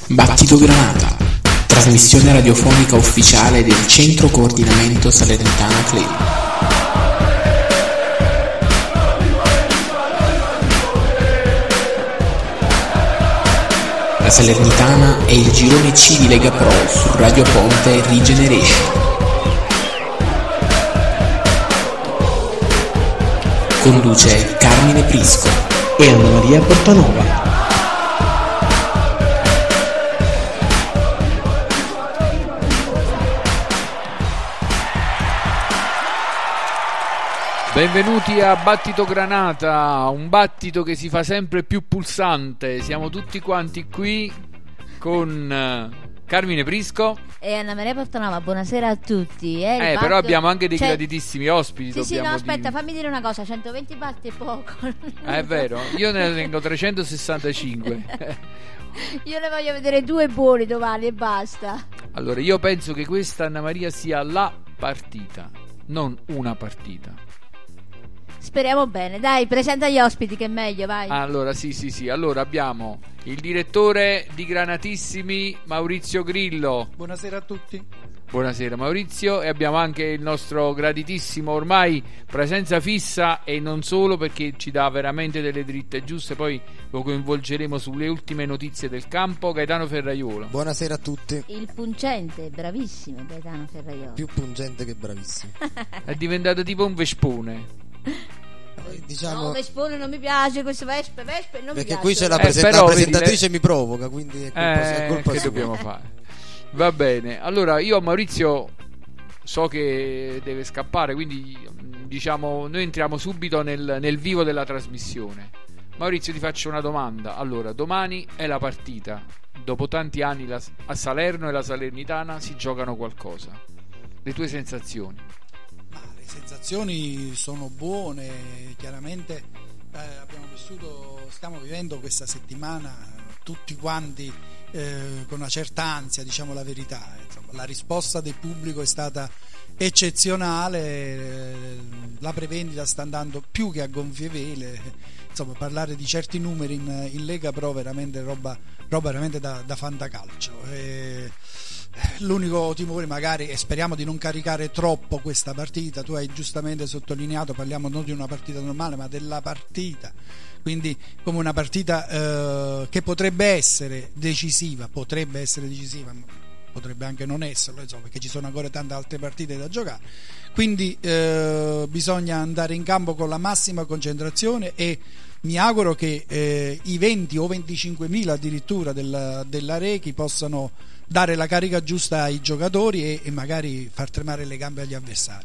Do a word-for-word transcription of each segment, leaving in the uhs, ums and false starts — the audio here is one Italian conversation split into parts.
Battito Granata, trasmissione radiofonica ufficiale del Centro Coordinamento Salernitana Club. La Salernitana è il girone C di Lega Pro su Radio Ponte Regeneration. Conduce Carmine Prisco e Anna Maria Portanova. Benvenuti a Battito Granata, un battito che si fa sempre più pulsante. Siamo tutti quanti qui con Carmine Prisco e Anna Maria Portanova. Buonasera a tutti. Eh, eh battito... però abbiamo anche dei cioè... graditissimi ospiti. Sì, sì, no, aspetta, di... fammi dire una cosa: centoventi batti è poco. Eh, è vero, io ne tengo trecentosessantacinque. Io ne voglio vedere due buoni domani e basta. Allora, io penso che questa, Anna Maria, sia la partita, non una partita. Speriamo bene. Dai, presenta gli ospiti che è meglio, vai. Allora, sì, sì, sì. Allora abbiamo il direttore di Granatissimi, Maurizio Grillo. Buonasera a tutti. Buonasera Maurizio. E abbiamo anche il nostro graditissimo, ormai presenza fissa e non solo, perché ci dà veramente delle dritte giuste. Poi lo coinvolgeremo sulle ultime notizie del campo, Gaetano Ferraiolo. Buonasera a tutti. Il pungente, bravissimo Gaetano Ferraiolo. Più pungente che bravissimo. È diventato tipo un vespone. Eh, diciamo... No, Vespone non mi piace, questo Vespe, Vespe non perché mi piace. qui c'è la, eh, presen- però, la presentatrice vedi, mi provoca, quindi è colpa, eh, è colpa che sua. dobbiamo fare? Va bene, allora io a Maurizio so che deve scappare, quindi diciamo noi entriamo subito nel, nel vivo della trasmissione. Maurizio, ti faccio una domanda. Allora, domani è la partita, dopo tanti anni la, a Salerno e la Salernitana si giocano qualcosa. Le tue sensazioni? Ma le sensazioni sono buone, chiaramente eh, abbiamo vissuto, stiamo vivendo questa settimana tutti quanti eh, con una certa ansia, diciamo la verità. Insomma, la risposta del pubblico è stata eccezionale, eh, la prevendita sta andando più che a gonfie vele, insomma parlare di certi numeri in, in Lega Pro veramente roba, roba veramente da, da fantacalcio. E, l'unico timore magari, e speriamo di non caricare troppo questa partita, tu hai giustamente sottolineato, parliamo non di una partita normale ma della partita, quindi come una partita eh, che potrebbe essere decisiva, potrebbe essere decisiva, potrebbe anche non esserlo, insomma, perché ci sono ancora tante altre partite da giocare, quindi eh, bisogna andare in campo con la massima concentrazione e mi auguro che eh, i venti o venticinquemila addirittura della, della Rechi possano dare la carica giusta ai giocatori e, e magari far tremare le gambe agli avversari.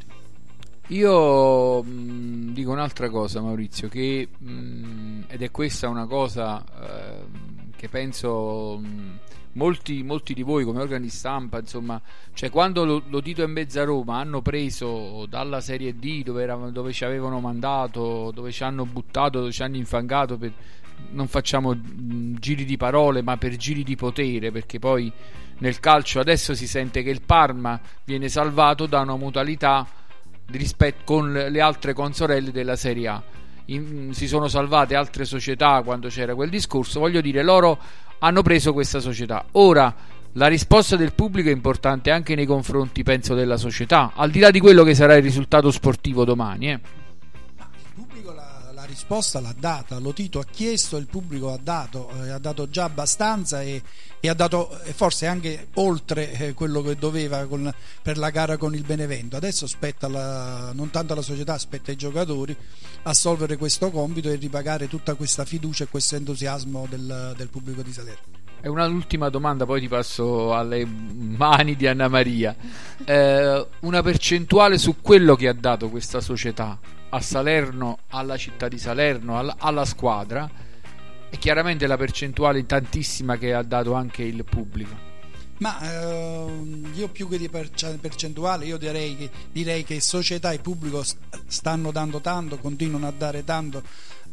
Io mh, dico un'altra cosa, Maurizio, che mh, ed è questa una cosa eh, che penso mh, molti, molti di voi come organi stampa, insomma, cioè quando lo, lo Tito e Mezza Roma hanno preso dalla Serie D dove, era, dove ci avevano mandato, dove ci hanno buttato, dove ci hanno infangato per, non facciamo mh, giri di parole ma per giri di potere, perché poi nel calcio adesso si sente che il Parma viene salvato da una mutualità rispetto con le altre consorelle della Serie A. In, si sono salvate altre società quando c'era quel discorso, voglio dire, loro hanno preso questa società. Ora la risposta del pubblico è importante anche nei confronti, penso, della società, al di là di quello che sarà il risultato sportivo domani, eh. Il pubblico la, la risposta l'ha data, lo Tito ha chiesto, il pubblico ha dato, eh, ha dato già abbastanza e, e ha dato eh, forse anche oltre eh, quello che doveva con, per la gara con il Benevento. Adesso spetta la, non tanto alla società, aspetta ai giocatori assolvere questo compito e ripagare tutta questa fiducia e questo entusiasmo del, del pubblico di Salerno. E un'ultima domanda, poi ti passo alle mani di Anna Maria. Eh, una percentuale su quello che ha dato questa società a Salerno, alla città di Salerno, alla, alla squadra, e chiaramente la percentuale tantissima che ha dato anche il pubblico. Ma ehm, io più che di percentuale io direi che, direi che società e pubblico stanno dando tanto, continuano a dare tanto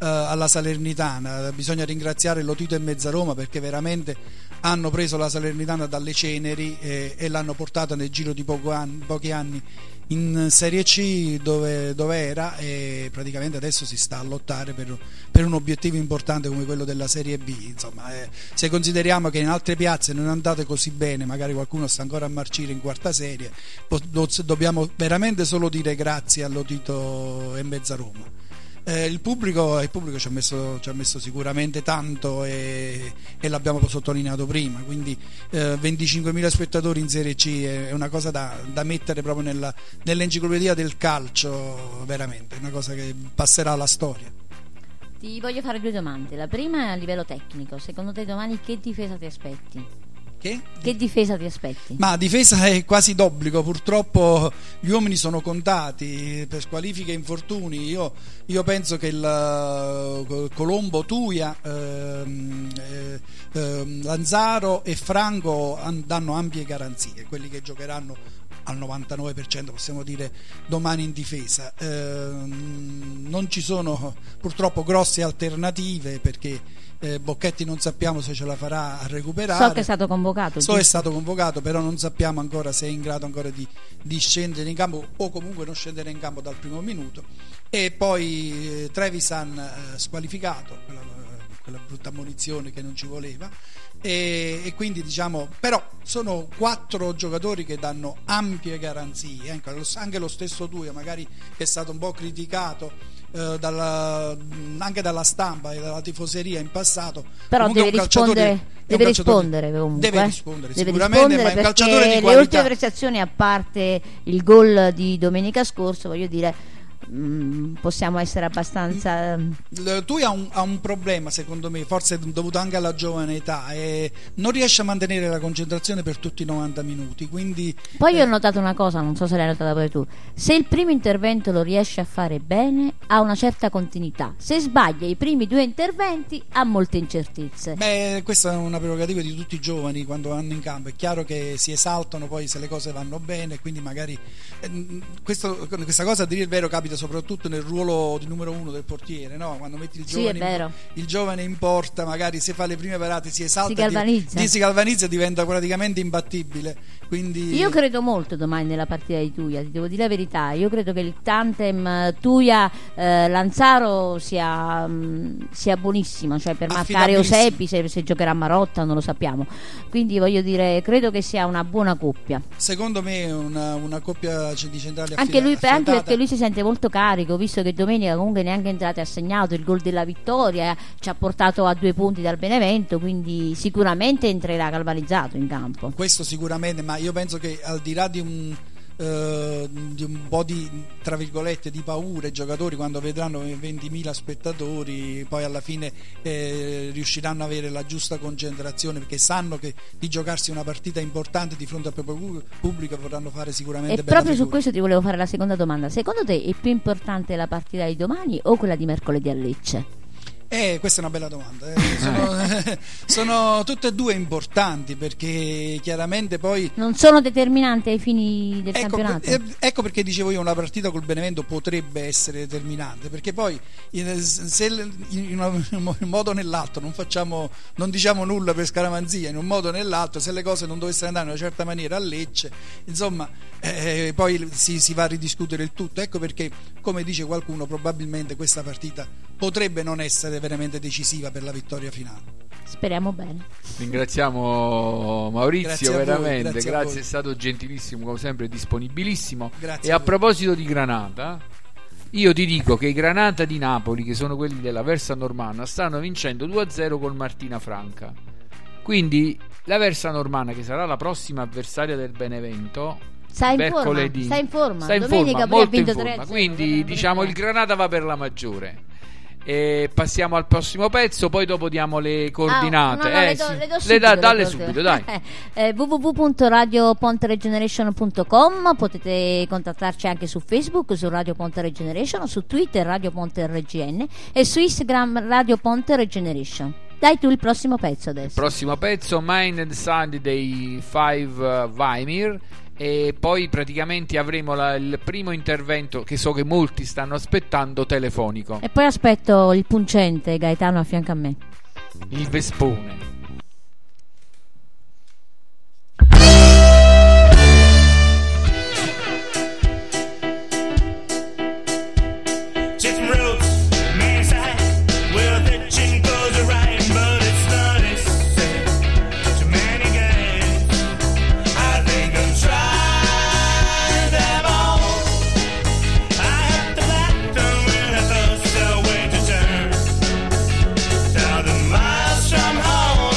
alla Salernitana. Bisogna ringraziare Lotito e Mezzaroma perché veramente hanno preso la Salernitana dalle ceneri e, e l'hanno portata nel giro di poco anni, pochi anni in Serie C dove, dove era, e praticamente adesso si sta a lottare per, per un obiettivo importante come quello della Serie B. Insomma, eh, se consideriamo che in altre piazze non è andate così bene, magari qualcuno sta ancora a marcire in quarta serie, po- dobbiamo veramente solo dire grazie a Lotito e Mezzaroma. Eh, il pubblico, il pubblico ci ha messo, ci ha messo sicuramente tanto e, e l'abbiamo sottolineato prima, quindi eh, venticinquemila spettatori in Serie C è una cosa da, da mettere proprio nella, nell'enciclopedia del calcio, veramente, è una cosa che passerà alla storia. Ti voglio fare due domande. La prima è a livello tecnico: secondo te domani che difesa ti aspetti? Che? Che difesa ti aspetti? Ma difesa è quasi d'obbligo, purtroppo gli uomini sono contati per squalifiche e infortuni. Io, io penso che il uh, Colombo, Tuia, ehm, eh, eh, Lanzaro e Franco an- danno ampie garanzie, quelli che giocheranno al novantanove per cento possiamo dire domani in difesa. Eh, non ci sono purtroppo grosse alternative perché eh, Bocchetti non sappiamo se ce la farà a recuperare. So che è stato convocato. So è stato convocato, però non sappiamo ancora se è in grado ancora di, di scendere in campo o comunque non scendere in campo dal primo minuto. E poi eh, Trevisan eh, squalificato, quella, quella brutta ammonizione che non ci voleva. E, e quindi diciamo, però sono quattro giocatori che danno ampie garanzie, anche lo stesso Tuia, magari che è stato un po' criticato eh, dalla, anche dalla stampa e dalla tifoseria in passato, però deve rispondere, deve rispondere comunque deve rispondere deve sicuramente, rispondere, ma è un perché calciatore di le qualità. ultime prestazioni, a parte il gol di domenica scorsa, voglio dire, Mm, possiamo essere abbastanza. Tu ha un, ha un problema, secondo me, forse dovuto anche alla giovane età, e non riesce a mantenere la concentrazione per tutti i novanta minuti. Quindi poi eh... io ho notato una cosa, non so se l'hai notata poi tu: se il primo intervento lo riesce a fare bene, ha una certa continuità; se sbaglia i primi due interventi, ha molte incertezze. Beh, questa è una prerogativa di tutti i giovani quando vanno in campo. È chiaro che si esaltano poi se le cose vanno bene, quindi magari eh, questo, questa cosa, a dire il vero, capita soprattutto nel ruolo di numero uno del portiere, no? Quando metti il giovane, sì, è vero. In, il giovane in porta, magari se fa le prime parate si esalta, si galvanizza, di, si galvanizza e diventa praticamente imbattibile. Quindi io credo molto domani nella partita di Tuia, ti devo dire la verità. Io credo che il tandem Tuia eh, Lanzaro sia, mh, sia buonissimo, cioè per marcare Osepi, se, se giocherà Marotta non lo sappiamo, quindi voglio dire, credo che sia una buona coppia. Secondo me è una, una coppia di centrali anche lui, affiatata. anche perché lui si sente molto carico, visto che domenica comunque neanche entrato e ha segnato il gol della vittoria, ci ha portato a due punti dal Benevento, quindi sicuramente entrerà galvanizzato in campo. Questo sicuramente, ma io penso che al di là di un Uh, di un po' di, tra virgolette, di paura, i giocatori quando vedranno ventimila spettatori poi alla fine eh, riusciranno ad avere la giusta concentrazione, perché sanno che di giocarsi una partita importante di fronte al proprio pubblico vorranno fare sicuramente e bella proprio figura. Su questo ti volevo fare la seconda domanda: secondo te è più importante la partita di domani o quella di mercoledì a Lecce? Eh, questa è una bella domanda. Eh. Sono, sono tutte e due importanti, perché chiaramente poi non sono determinanti ai fini del ecco, campionato. Eh, ecco perché dicevo io, una partita col Benevento potrebbe essere determinante, perché poi se in un modo o nell'altro non facciamo, non diciamo nulla per scaramanzia, in un modo o nell'altro, se le cose non dovessero andare in una certa maniera a Lecce, insomma, eh, poi si, si va a ridiscutere il tutto. Ecco perché, come dice qualcuno, probabilmente questa partita potrebbe non essere veramente decisiva per la vittoria finale. Speriamo bene. Ringraziamo Maurizio, grazie veramente, voi, grazie, grazie, è stato gentilissimo come sempre, disponibilissimo. Grazie e a, a proposito di Granata, io ti dico che i Granata di Napoli, che sono quelli della Versa Normanna, stanno vincendo due a zero col Martina Franca, quindi la Versa Normanna, che sarà la prossima avversaria del Benevento, sta in mercoledì, forma, sta in forma, sta in domenica forma, poi ha molto in vinto forma, tre a zero, quindi diciamo il Granata va per la maggiore. E passiamo al prossimo pezzo, poi dopo diamo le coordinate. Ah, no, no, eh, le do, sì. le do le subito, da, dalle le do subito, dai. eh, w w w punto radio ponte regeneration punto com. Potete contattarci anche su Facebook, su Radio Ponte Regeneration, su Twitter Radio Ponte R G N e su Instagram Radio Ponte Regeneration. Dai tu il prossimo pezzo adesso. Il prossimo pezzo, Mind and Sound dei Five uh, Weimir, e poi praticamente avremo la, il primo intervento che so che molti stanno aspettando, telefonico. E poi aspetto il puncente Gaetano a fianco a me. Il Vespone. Miles from home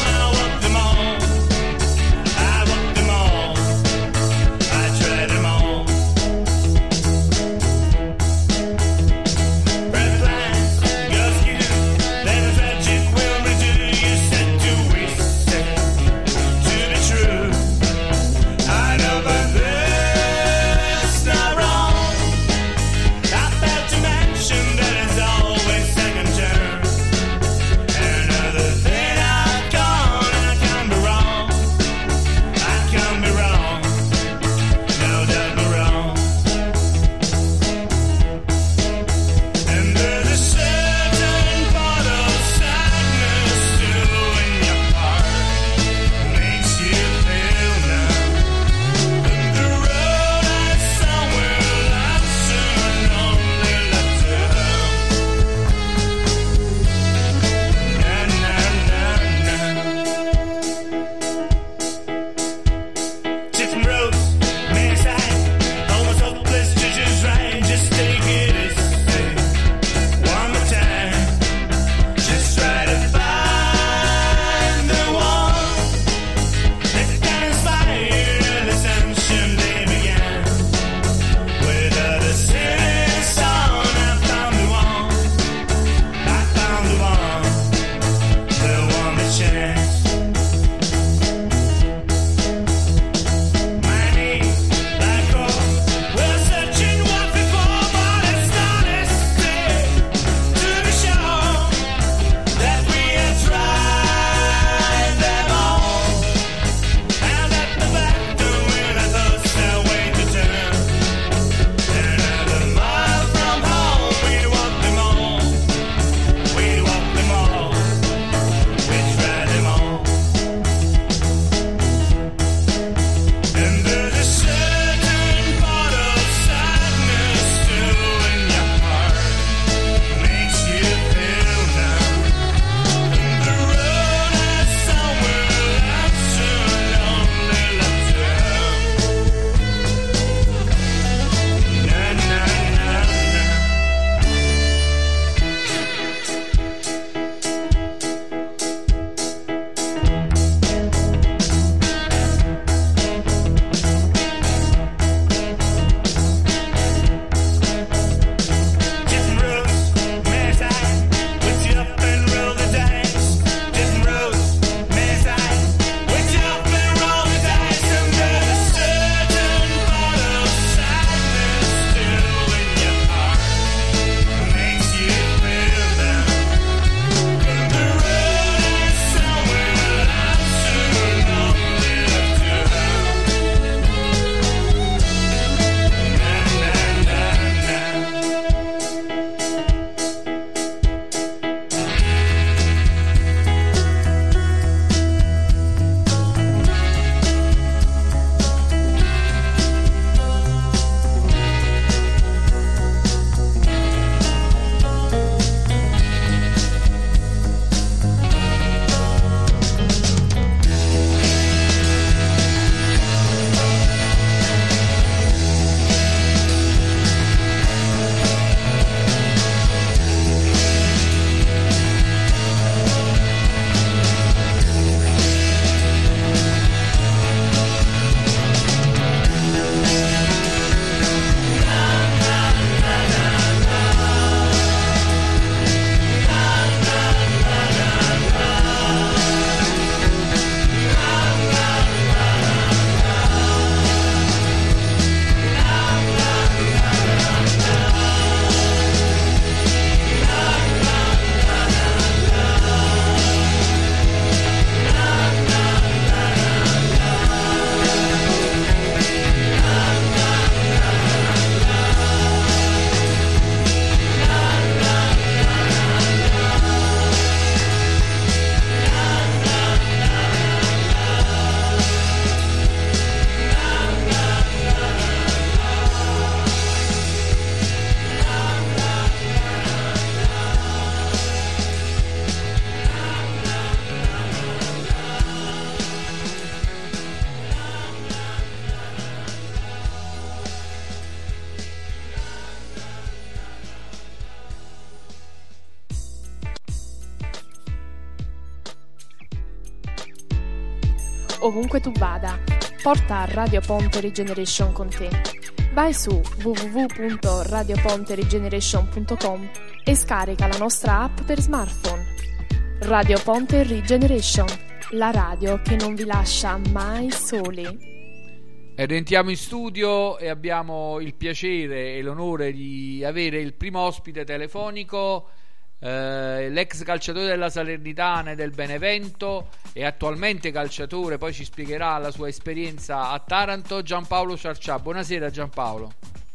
ovunque tu vada. Porta Radio Ponte Regeneration con te. Vai su w w w punto radio ponte regeneration punto com e scarica la nostra app per smartphone. Radio Ponte Regeneration, la radio che non vi lascia mai soli. E rientriamo in studio e abbiamo il piacere e l'onore di avere il primo ospite telefonico, eh, l'ex calciatore della Salernitana e del Benevento e attualmente calciatore, poi ci spiegherà la sua esperienza a Taranto, Giampaolo Ciarcià. Buonasera Giampaolo.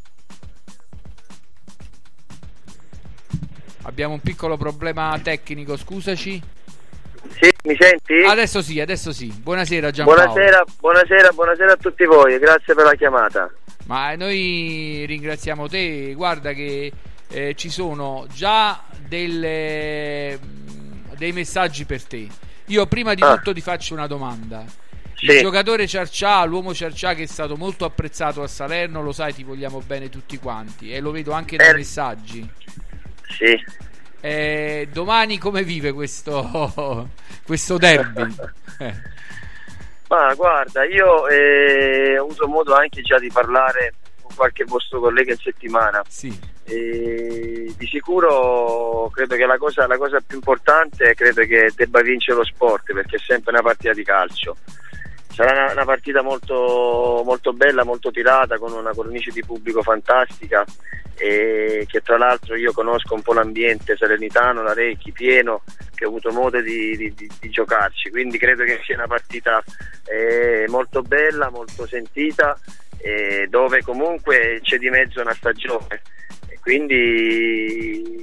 Abbiamo un piccolo problema tecnico, scusaci. Sì, mi senti? Adesso sì, adesso sì. Buonasera Giampaolo. Buonasera, buonasera, buonasera a tutti voi, grazie per la chiamata. Ma noi ringraziamo te, guarda che eh, ci sono già delle, dei messaggi per te. Io prima di ah. tutto ti faccio una domanda. Sì. Il giocatore Ciarcià, l'uomo Ciarcià, che è stato molto apprezzato a Salerno, lo sai, ti vogliamo bene tutti quanti e lo vedo anche dai er- messaggi. Sì. Eh, domani come vive questo questo derby? eh. Ma guarda, io eh, ho avuto modo anche già di parlare con qualche vostro collega in settimana. Sì. E di sicuro credo che la cosa, la cosa più importante credo che debba vincere lo sport, perché è sempre una partita di calcio. Sarà una, una partita molto, molto bella, molto tirata, con una cornice di pubblico fantastica, e che tra l'altro io conosco un po' l'ambiente salernitano, l'Arecchi pieno, che ho avuto modo di, di, di, di giocarci, quindi credo che sia una partita eh, molto bella, molto sentita, eh, dove comunque c'è di mezzo una stagione, e quindi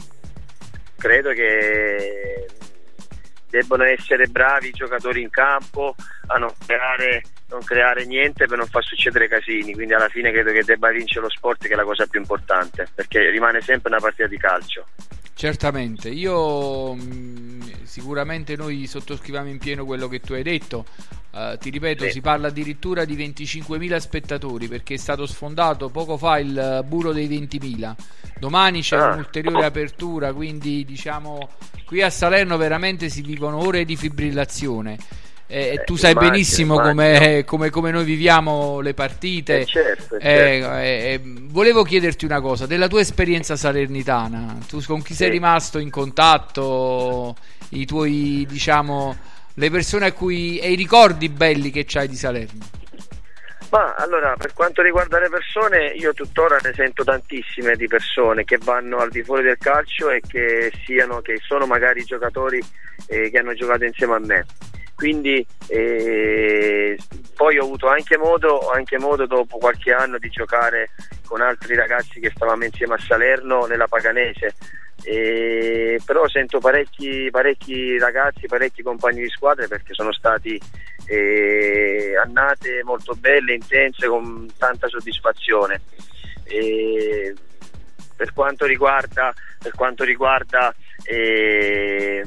credo che debbono essere bravi i giocatori in campo a non creare, non creare niente per non far succedere casini, quindi alla fine credo che debba vincere lo sport, che è la cosa più importante, perché rimane sempre una partita di calcio. Certamente, io mh, sicuramente noi sottoscriviamo in pieno quello che tu hai detto. Uh, ti ripeto, sì. Si parla addirittura di venticinquemila spettatori, perché è stato sfondato poco fa il muro dei ventimila. Domani c'è ah. un'ulteriore apertura, quindi diciamo qui a Salerno veramente si vivono ore di fibrillazione. Eh, eh, tu sai immagino, benissimo come, come, come noi viviamo le partite. Eh, certo, eh, certo. Eh, eh, volevo chiederti una cosa, della tua esperienza salernitana, tu con chi sei sì. rimasto in contatto, i tuoi, diciamo, le persone a cui, e i ricordi belli che c'hai di Salerno? Ma allora, per quanto riguarda le persone, io tuttora ne sento tantissime di persone che vanno al di fuori del calcio e che siano, che sono magari giocatori eh, che hanno giocato insieme a me. Quindi eh, poi ho avuto anche modo, anche modo dopo qualche anno di giocare con altri ragazzi che stavamo insieme a Salerno nella Paganese, eh, però sento parecchi, parecchi ragazzi, parecchi compagni di squadra, perché sono stati eh, annate molto belle, intense, con tanta soddisfazione. Eh, per quanto riguarda, per quanto riguarda eh,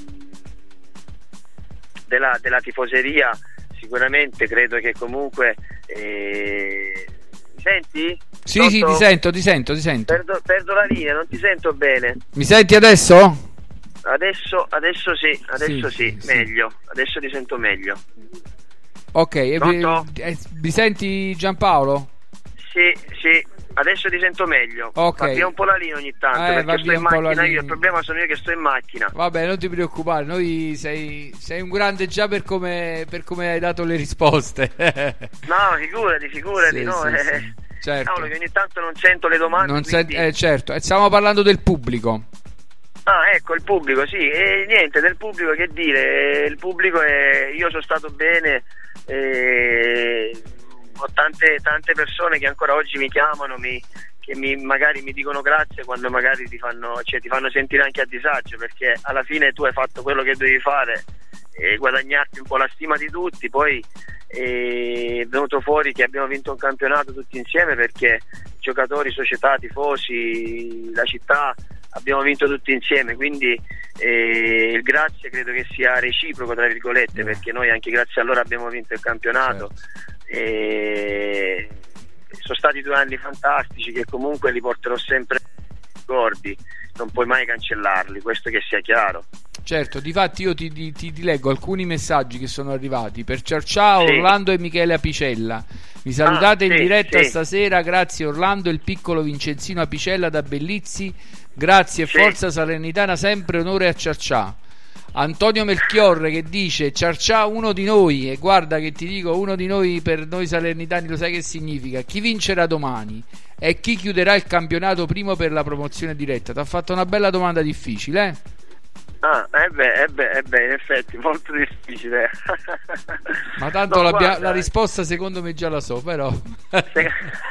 Della, della tifoseria, sicuramente credo che comunque eh... mi senti? Sì, Sotto? sì, ti sento, ti sento, ti sento. Perdo, perdo la linea, non ti sento bene. Mi senti adesso? Adesso, adesso sì, adesso sì, sì, sì, meglio, adesso ti sento meglio. Ok, e mi, mi senti Giampaolo? Sì, sì. Adesso ti sento meglio. Okay. Va via un po' la linea ogni tanto, eh, perché sto in macchina io, il problema sono io che sto in macchina. Vabbè, non ti preoccupare, noi sei, sei un grande già per come, per come hai dato le risposte. No, figurati, figurati, sì, no, sì, eh. sì. Certo. Cavolo, che ogni tanto non sento le domande. Non quindi... sent- eh, certo, e stiamo parlando del pubblico. Ah, ecco, il pubblico, sì, e niente, del pubblico che dire, il pubblico è... io sono stato bene, e... ho tante, tante persone che ancora oggi mi chiamano, mi, che mi, magari mi dicono grazie quando magari ti fanno, cioè, ti fanno sentire anche a disagio, perché alla fine tu hai fatto quello che dovevi fare e guadagnarti un po' la stima di tutti. Poi è venuto fuori che abbiamo vinto un campionato tutti insieme, perché giocatori, società, tifosi, la città, abbiamo vinto tutti insieme, quindi eh, il grazie credo che sia reciproco, tra virgolette, mm. perché noi anche grazie a loro abbiamo vinto il campionato. Certo. E sono stati due anni fantastici che comunque li porterò sempre ricordi, non puoi mai cancellarli, questo che sia chiaro. certo, difatti io ti, ti, ti, ti leggo alcuni messaggi che sono arrivati per Ciarciao, Sì. Orlando e Michele Apicella. Mi salutate Ah, in sì, diretta sì. stasera, grazie Orlando, il piccolo Vincenzino Apicella da Bellizzi, grazie, Sì. forza Salernitana sempre, onore a Ciarcià. Antonio Melchiorre che dice Ciarcià uno di noi, e guarda che ti dico, uno di noi per noi salernitani lo sai che significa, chi vincerà domani e chi chiuderà il campionato primo per la promozione diretta. Ti ha fatto una bella domanda difficile, eh? Ah, eh beh, eh beh, eh beh, in effetti molto difficile. Ma tanto No, l'abbia- guarda, la risposta secondo me già la so, però se-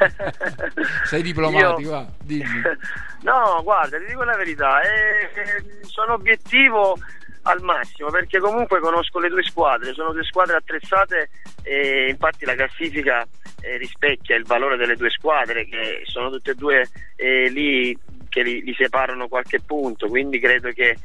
sei diplomatico, Io- va, dimmi. No, guarda, ti dico la verità, eh, eh, sono obiettivo al massimo perché comunque conosco le due squadre, sono due squadre attrezzate e infatti la classifica eh, rispecchia il valore delle due squadre che sono tutte e due eh, lì che li, li separano qualche punto, quindi credo che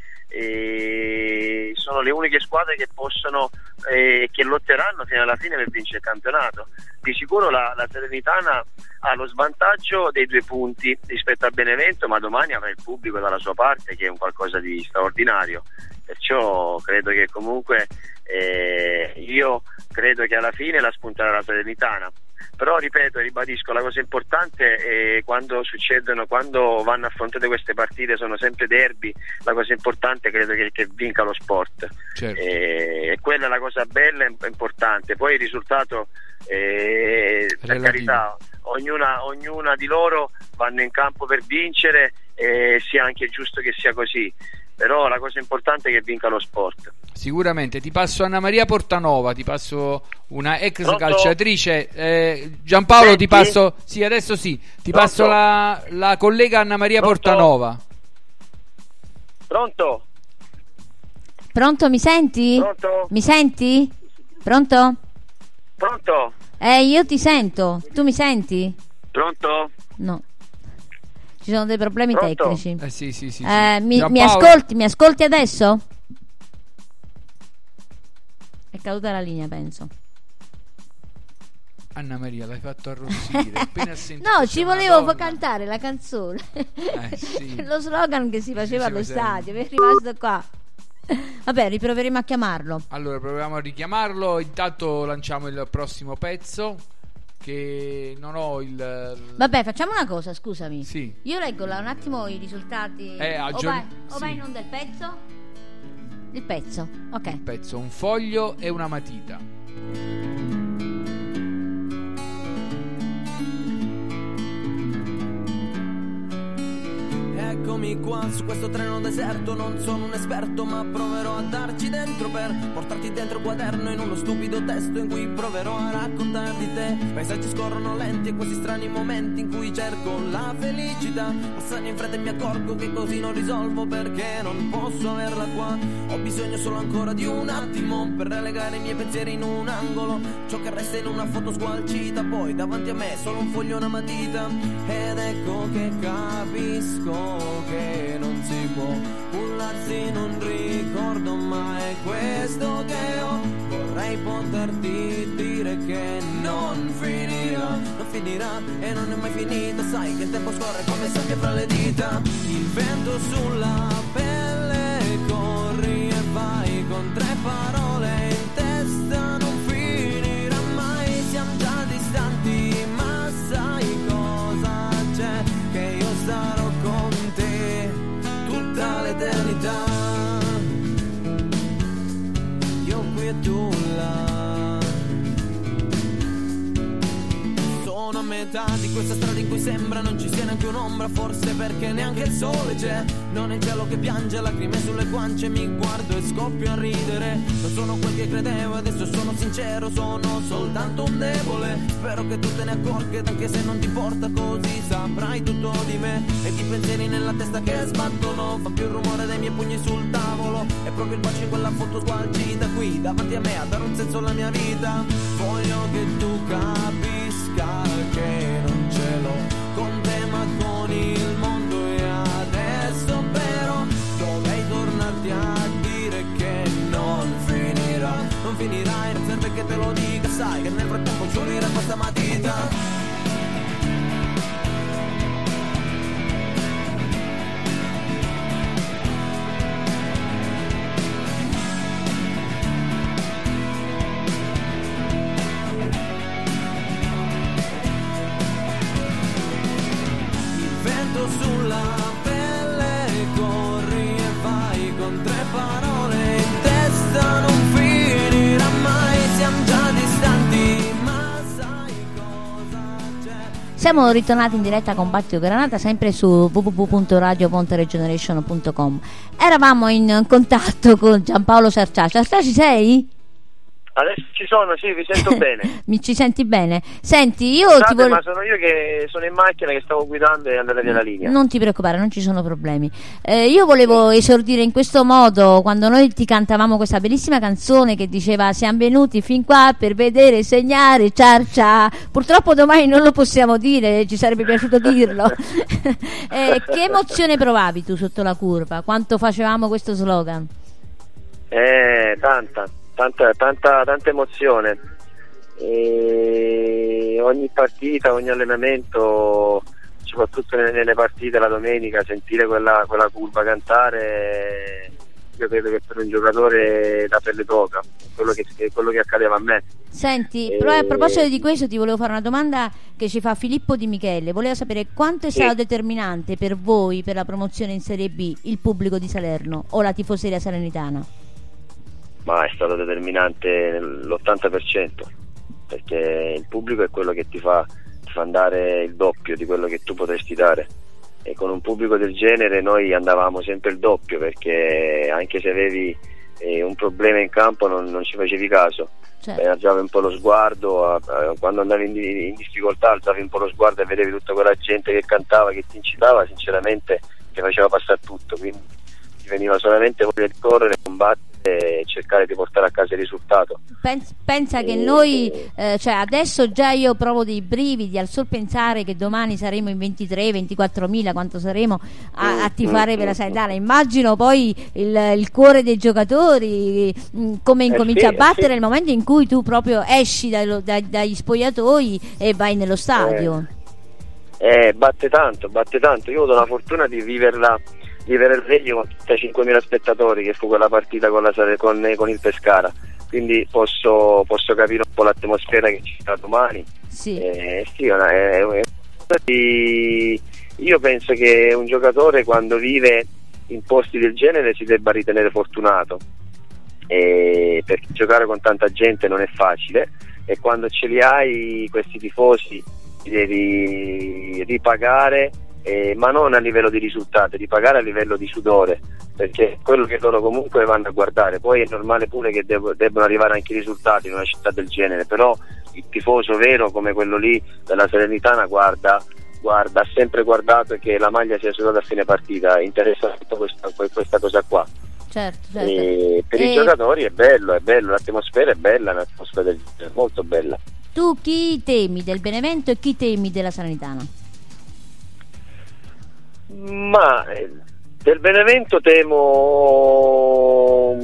eh, sono le uniche squadre che possono eh, che lotteranno fino alla fine per vincere il campionato. Di sicuro la, la Salernitana ha lo svantaggio dei due punti rispetto al Benevento, ma domani avrà il pubblico dalla sua parte che è un qualcosa di straordinario, perciò credo che comunque eh, io credo che alla fine la spunterà la Salernitana. Però ripeto e ribadisco, la cosa importante è quando succedono, quando vanno affrontate queste partite, sono sempre derby, la cosa importante credo che, che vinca lo sport. Certo. E, e quella è la cosa bella e importante. Poi il risultato eh, per Relativo. carità, ognuna, ognuna di loro vanno in campo per vincere e sia anche giusto che sia così, però la cosa importante è che vinca lo sport. Sicuramente. Ti passo Anna Maria Portanova, ti passo una ex Pronto? calciatrice, eh, Giampaolo. Senti? Ti passo, sì, adesso sì, ti Pronto? passo la, la collega Anna Maria Pronto? Portanova. Pronto? Pronto, mi senti? Pronto? Mi senti? Pronto? Pronto? Eh, io ti sento. Tu mi senti? Pronto? No. Ci sono dei problemi Pronto? tecnici. Eh sì, sì, sì, sì. Eh, mi, mi Giampaolo? ascolti? Mi ascolti adesso? È caduta la linea, penso. Anna Maria, l'hai fatto arrossire. Appena sentito No, c'è ci una volevo donna. cantare la canzone. Eh, sì. Lo slogan che si faceva Si allo faceva. stadio. Mi è rimasto qua. Vabbè, riproveremo a chiamarlo. Allora proviamo a richiamarlo. Intanto lanciamo il prossimo pezzo, che non ho il... Vabbè, facciamo una cosa, scusami. Sì. Io leggo là un attimo i risultati. Eh, o aggiorn- vai, o sì. vai in onda il pezzo? Il pezzo, ok. Il pezzo, un foglio e una matita. Eccomi qua su questo treno deserto, non sono un esperto ma proverò a darci dentro per portarti dentro il quaderno in uno stupido testo in cui proverò a raccontare di te. Paesaggi scorrono lenti e questi strani momenti in cui cerco la felicità passano in fretta e mi accorgo che così non risolvo perché non posso averla qua. Ho bisogno solo ancora di un attimo per relegare i miei pensieri in un angolo, ciò che resta in una foto sgualcita, poi davanti a me solo un foglio e una matita. Ed ecco che capisco che non si può cullarsi in un ricordo, ma è questo che ho. Vorrei poterti dire che non finirà, non finirà e non è mai finita. Sai che il tempo scorre come sabbia fra le dita. Il vento sulla pelle, corri e vai con tre parole in testa. Non finirà mai, siamo già distanti, ma sai cosa c'è? Che io starò con te tutta l'eternità, io qui e tu là. Sono a metà di questa strada in cui sembra non ci sia neanche un'ombra, forse perché neanche il sole c'è. Non è il cielo che piange, lacrime sulle guance, mi guardo e scoppio a ridere. Non sono quel che credevo, adesso sono sincero, sono soltanto un debole. Spero che tu te ne accorga, anche se non ti porta così saprai tutto di me. E i pensieri nella testa che sbattono, fa più rumore dei miei pugni sul tavolo. È proprio il bacio in quella foto sgualcita qui davanti a me a dare un senso alla mia vita. Voglio che tu capisca che non ce l'ho con te ma con il mondo, e adesso però dovrei tornarti a dire che non finirà, non finirà e non serve che te lo dica, sai che nel frattempo giurerà questa matita. siamo ritornati in diretta con Battito Granata, sempre su w w w punto radio ponte regeneration punto com. Eravamo in contatto con Giampaolo Ciarcià. Ciarcià, ci sei? Adesso ci sono, sì, vi sento bene. Mi ci senti bene? Senti, io Scusate, ti volevo... ma sono io che sono in macchina, che stavo guidando e andare via la linea. Non ti preoccupare, non ci sono problemi. Eh, io volevo esordire in questo modo, quando noi ti cantavamo questa bellissima canzone che diceva siamo venuti fin qua per vedere segnare Ciarcià. Purtroppo domani non lo possiamo dire, ci sarebbe piaciuto dirlo. eh, che emozione provavi tu sotto la curva quando facevamo questo slogan? Eh, tanta. Tanta, tanta, tanta emozione, e ogni partita, ogni allenamento, soprattutto nelle, nelle partite la domenica, sentire quella, quella curva cantare, io credo che per un giocatore da pelle d'oca, quello che, quello che accadeva a me. Senti, e... però a proposito di questo ti volevo fare una domanda che ci fa Filippo Di Michele. Voleva sapere quanto è sì. stato determinante per voi, per la promozione in Serie B, il pubblico di Salerno o la tifoseria salernitana? Ma è stato determinante l'ottanta per cento, perché il pubblico è quello che ti fa, ti fa andare il doppio di quello che tu potresti dare, e con un pubblico del genere noi andavamo sempre il doppio, perché anche se avevi eh, un problema in campo non, non ci facevi caso. Certo. Eh, alzavi un po' lo sguardo, eh, quando andavi in, in difficoltà alzavi un po' lo sguardo e vedevi tutta quella gente che cantava, che ti incitava, sinceramente ti faceva passare tutto, quindi ti veniva solamente voglia di correre, combattere e cercare di portare a casa il risultato. Pensa, pensa che noi eh, cioè adesso già io provo dei brividi al sol pensare che domani saremo in ventitré ventiquattro mila, quanto saremo a, a tifare per la Salernitana. Immagino poi il, il cuore dei giocatori mh, come incomincia eh sì, a battere sì. nel momento in cui tu proprio esci dai, dai, dagli spogliatoi e vai nello stadio. eh, eh, batte tanto, batte tanto. Io ho avuto la fortuna di viverla vivere il Regno con trentacinquemila spettatori, che fu quella partita con, la, con, con il Pescara, quindi posso, posso capire un po' l'atmosfera che ci sarà domani. Sì. Eh, sì, è una, è una, io penso che un giocatore quando vive in posti del genere si debba ritenere fortunato, eh, perché giocare con tanta gente non è facile, e quando ce li hai questi tifosi li devi ripagare. Eh, ma non a livello di risultati, di pagare a livello di sudore, perché quello che loro comunque vanno a guardare. Poi è normale pure che deb- debbano arrivare anche i risultati in una città del genere, però il tifoso vero come quello lì della Salernitana guarda, guarda ha sempre guardato che la maglia sia sudata a fine partita, interessa tutto questa, questa cosa qua. Certo, certo. E per e... i giocatori è bello, è bello, l'atmosfera è bella, un'atmosfera del genere, molto bella. Tu chi temi del Benevento e chi temi della Salernitana? Ma eh, del Benevento temo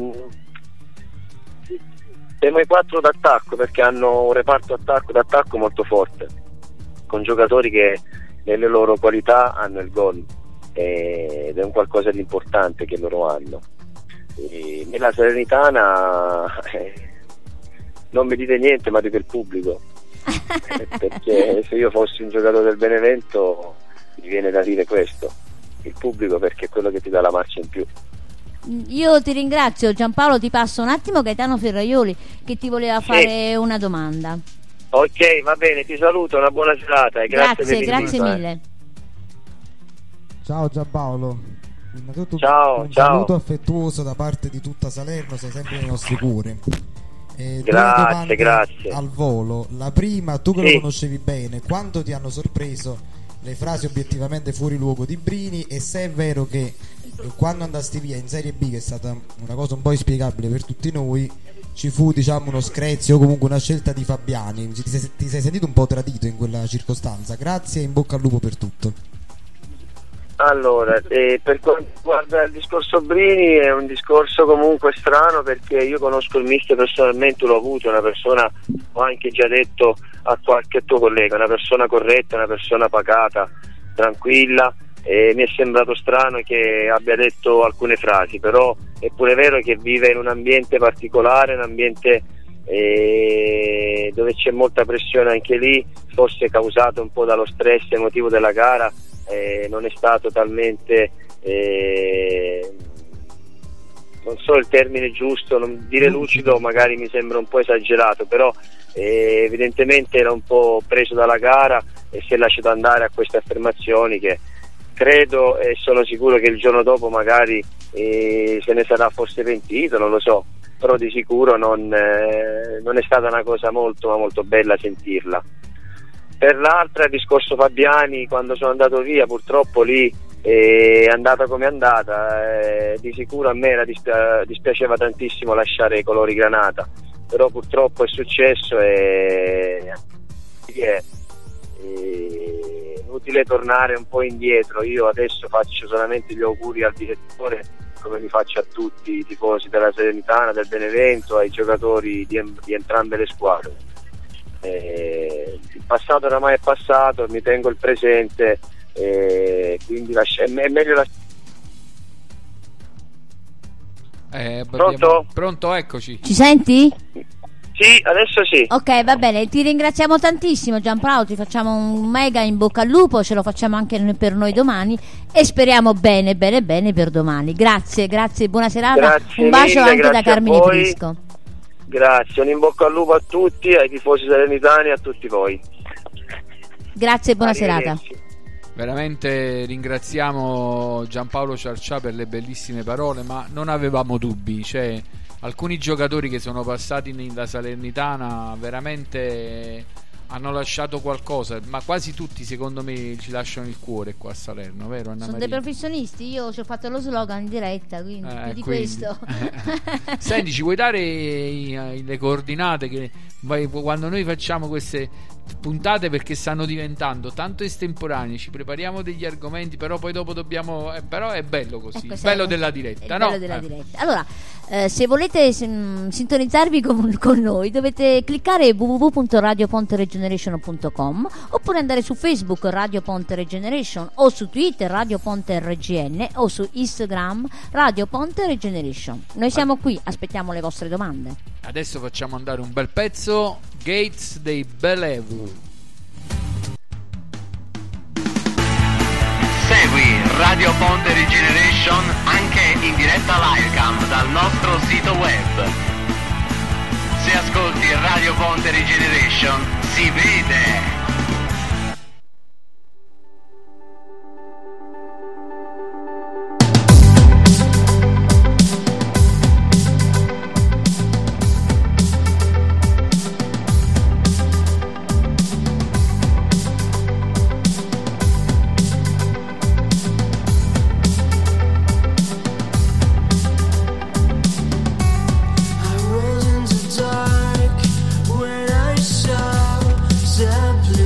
temo i quattro d'attacco, perché hanno un reparto attacco d'attacco molto forte, con giocatori che nelle loro qualità hanno il gol, eh, ed è un qualcosa di importante che loro hanno. E nella Salernitana eh, non mi dite niente, ma dite il pubblico, eh, perché se io fossi un giocatore del Benevento mi viene da dire questo, il pubblico, perché è quello che ti dà la marcia in più. Io ti ringrazio Giampaolo, ti passo un attimo Gaetano Ferraioli che ti voleva fare sì. una domanda. Ok, va bene, ti saluto, una buona serata e grazie, grazie, per grazie mille. Eh. Ciao Giampaolo, innanzitutto ciao, un ciao. saluto affettuoso da parte di tutta Salerno, sei sempre nei nostri cuori. Eh, grazie, grazie. Al volo, la prima, tu che sì. lo conoscevi bene, quanto ti hanno sorpreso le frasi obiettivamente fuori luogo di Brini, e se è vero che quando andasti via in Serie B, che è stata una cosa un po' inspiegabile per tutti noi, ci fu diciamo uno screzio o comunque una scelta di Fabiani, ti sei, ti sei sentito un po' tradito in quella circostanza? Grazie e in bocca al lupo per tutto. Allora, eh, per quanto riguarda il discorso Brini, è un discorso comunque strano, perché io conosco il mister personalmente, l'ho avuto, è una persona, ho anche già detto a qualche tuo collega, una persona corretta, una persona pacata, tranquilla, e mi è sembrato strano che abbia detto alcune frasi, però è pure vero che vive in un ambiente particolare, un ambiente eh, dove c'è molta pressione anche lì, forse causato un po' dallo stress emotivo della gara. Eh, non è stato talmente eh, non so il termine giusto, non dire lucido magari mi sembra un po' esagerato, però e evidentemente era un po' preso dalla gara e si è lasciato andare a queste affermazioni che credo e sono sicuro che il giorno dopo magari eh, se ne sarà forse pentito, non lo so, però di sicuro non, eh, non è stata una cosa molto ma molto bella sentirla. Per l'altra, il discorso Fabiani, quando sono andato via purtroppo lì è andata come è andata, eh, di sicuro a me era dispia- dispiaceva tantissimo lasciare i colori granata, però purtroppo è successo e è inutile tornare un po' indietro. Io adesso faccio solamente gli auguri al direttore, come li faccio a tutti i tifosi della Salernitana, del Benevento, ai giocatori di, di entrambe le squadre. Eh, il passato oramai è passato, mi tengo il presente, eh, quindi lascia, è, è meglio lasciare. Eh, Pronto? Pronto, eccoci. Ci senti? Sì, adesso sì. Ok, va bene, ti ringraziamo tantissimo Gianpaolo, ti facciamo un mega in bocca al lupo, ce lo facciamo anche noi per noi domani e speriamo bene, bene, bene per domani. Grazie, grazie, buona serata. Grazie un bacio mille, anche da Carmine Prisco. Grazie, un in bocca al lupo a tutti, ai tifosi salernitani e a tutti voi. Grazie e buona serata. Veramente ringraziamo Gianpaolo Ciarcià per le bellissime parole, ma non avevamo dubbi, cioè alcuni giocatori che sono passati nella Salernitana veramente hanno lasciato qualcosa, ma quasi tutti secondo me ci lasciano il cuore qua a Salerno, vero Anna Sono Maria? dei professionisti, io ci ho fatto lo slogan in diretta, quindi Eh, più di quindi. questo. Senti, ci vuoi dare i- i- le coordinate che vai- quando noi facciamo queste puntate, perché stanno diventando tanto estemporanee, ci prepariamo degli argomenti, però poi dopo dobbiamo eh, però è bello così, Ecco, il sai, bello della diretta, il no? bello della Eh. diretta. Allora, eh, se volete sim- sintonizzarvi con, con noi dovete cliccare w w w punto radio ponte regeneration punto com oppure andare su Facebook Radio Ponte Regeneration o su Twitter Radio Ponte R G N o su Instagram Radio Ponte Regeneration. Noi siamo qui, aspettiamo le vostre domande. Adesso facciamo andare un bel pezzo, Gates dei Bellevue. Segui Radio Ponte Regeneration anche in diretta livecam dal nostro sito web. Se ascolti Radio Ponte Regeneration si vede. Dark when I saw the blue.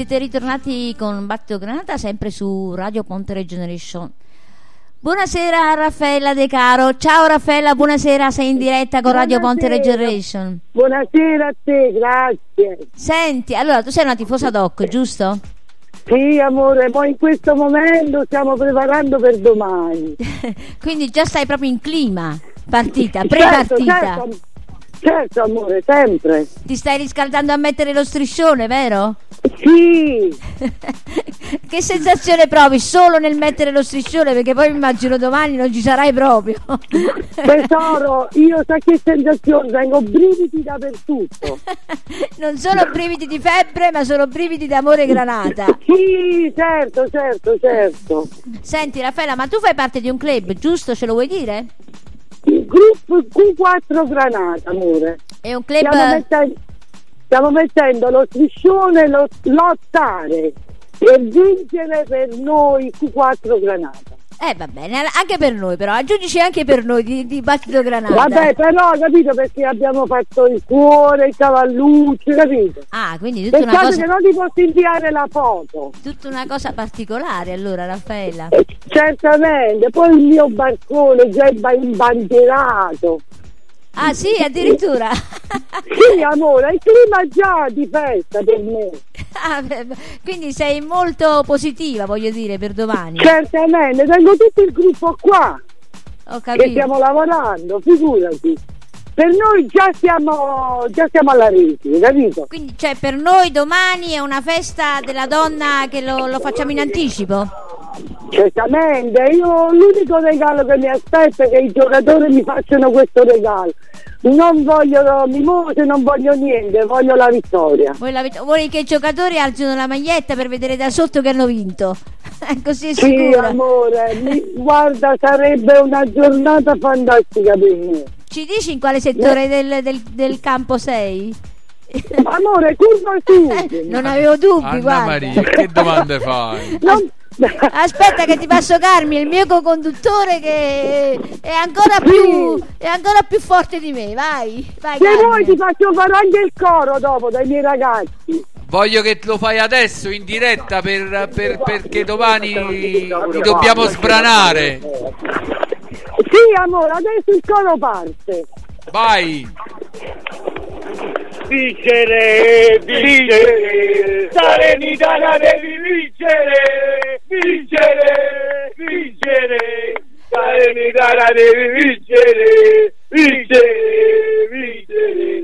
siete ritornati con Battito Granata sempre su Radio Ponte Regeneration. Buonasera Raffaella De Caro. Ciao Raffaella, buonasera, sei in diretta con Radio Ponte Regeneration. Buonasera a te, grazie. Senti, allora tu sei una tifosa doc, giusto? Sì amore, poi in questo momento stiamo preparando per domani. Quindi già stai proprio in clima, partita, pre-partita. Certo, certo, certo amore, sempre. Ti stai riscaldando a mettere lo striscione, vero? Sì. Che sensazione provi solo nel mettere lo striscione? Perché poi mi immagino domani non ci sarai proprio. Tesoro, io so che sensazione, tengo brividi dappertutto. Non sono brividi di febbre, ma sono brividi d'amore Granata. Sì, certo, certo, certo. Senti Raffaella, ma tu fai parte di un club, giusto? Ce lo vuoi dire? Il gruppo Q quattro Granata, amore. È un club... Stiamo mettendo, stiamo mettendo lo striscione, lo lottare per vincere per noi Q quattro Granata. Eh va bene, anche per noi però, aggiungici anche per noi di, di Battito Granata. Vabbè, però capito, perché abbiamo fatto il cuore, il cavalluccio, capito? Ah, quindi tutta una cosa cosa... che non ti posso inviare la foto. Tutta una cosa particolare allora, Raffaella. Eh, certamente, poi il mio barcone già imbandierato. Ah sì, addirittura. Sì amore, il clima già di festa per me. Ah, quindi sei molto positiva, voglio dire, per domani. Certamente, tengo tutto il gruppo qua. Ho capito. Che stiamo lavorando, figurati. Per noi già siamo già siamo alla rete, capito? Quindi cioè per noi domani è una festa della donna che lo, lo facciamo in anticipo? Certamente, io l'unico regalo che mi aspetto è che i giocatori mi facciano questo regalo. Non voglio mimose, non voglio niente, voglio la vittoria. Vuoi, la vit- vuoi che i giocatori alzino la maglietta per vedere da sotto che hanno vinto? Così è sì, sicura. amore, mi, guarda, sarebbe una giornata fantastica per me. Ci dici in quale settore del, del, del campo sei? Amore, curva su. Non avevo dubbi, Anna guarda. Maria, che domande fai? Non... Aspetta che ti passo Carmi, il mio co-conduttore che è ancora più è ancora più forte di me. Vai, vai. Se Carmine. vuoi ti faccio fare anche il coro dopo dai miei ragazzi. Voglio che lo fai adesso in diretta per, per, perché domani li dobbiamo sbranare. Sì amore, adesso il coro parte. Vai. Vincere, vincere, Salernitana devi vincere, vincere, vincere, Salernitana devi vincere, vincere, vincere.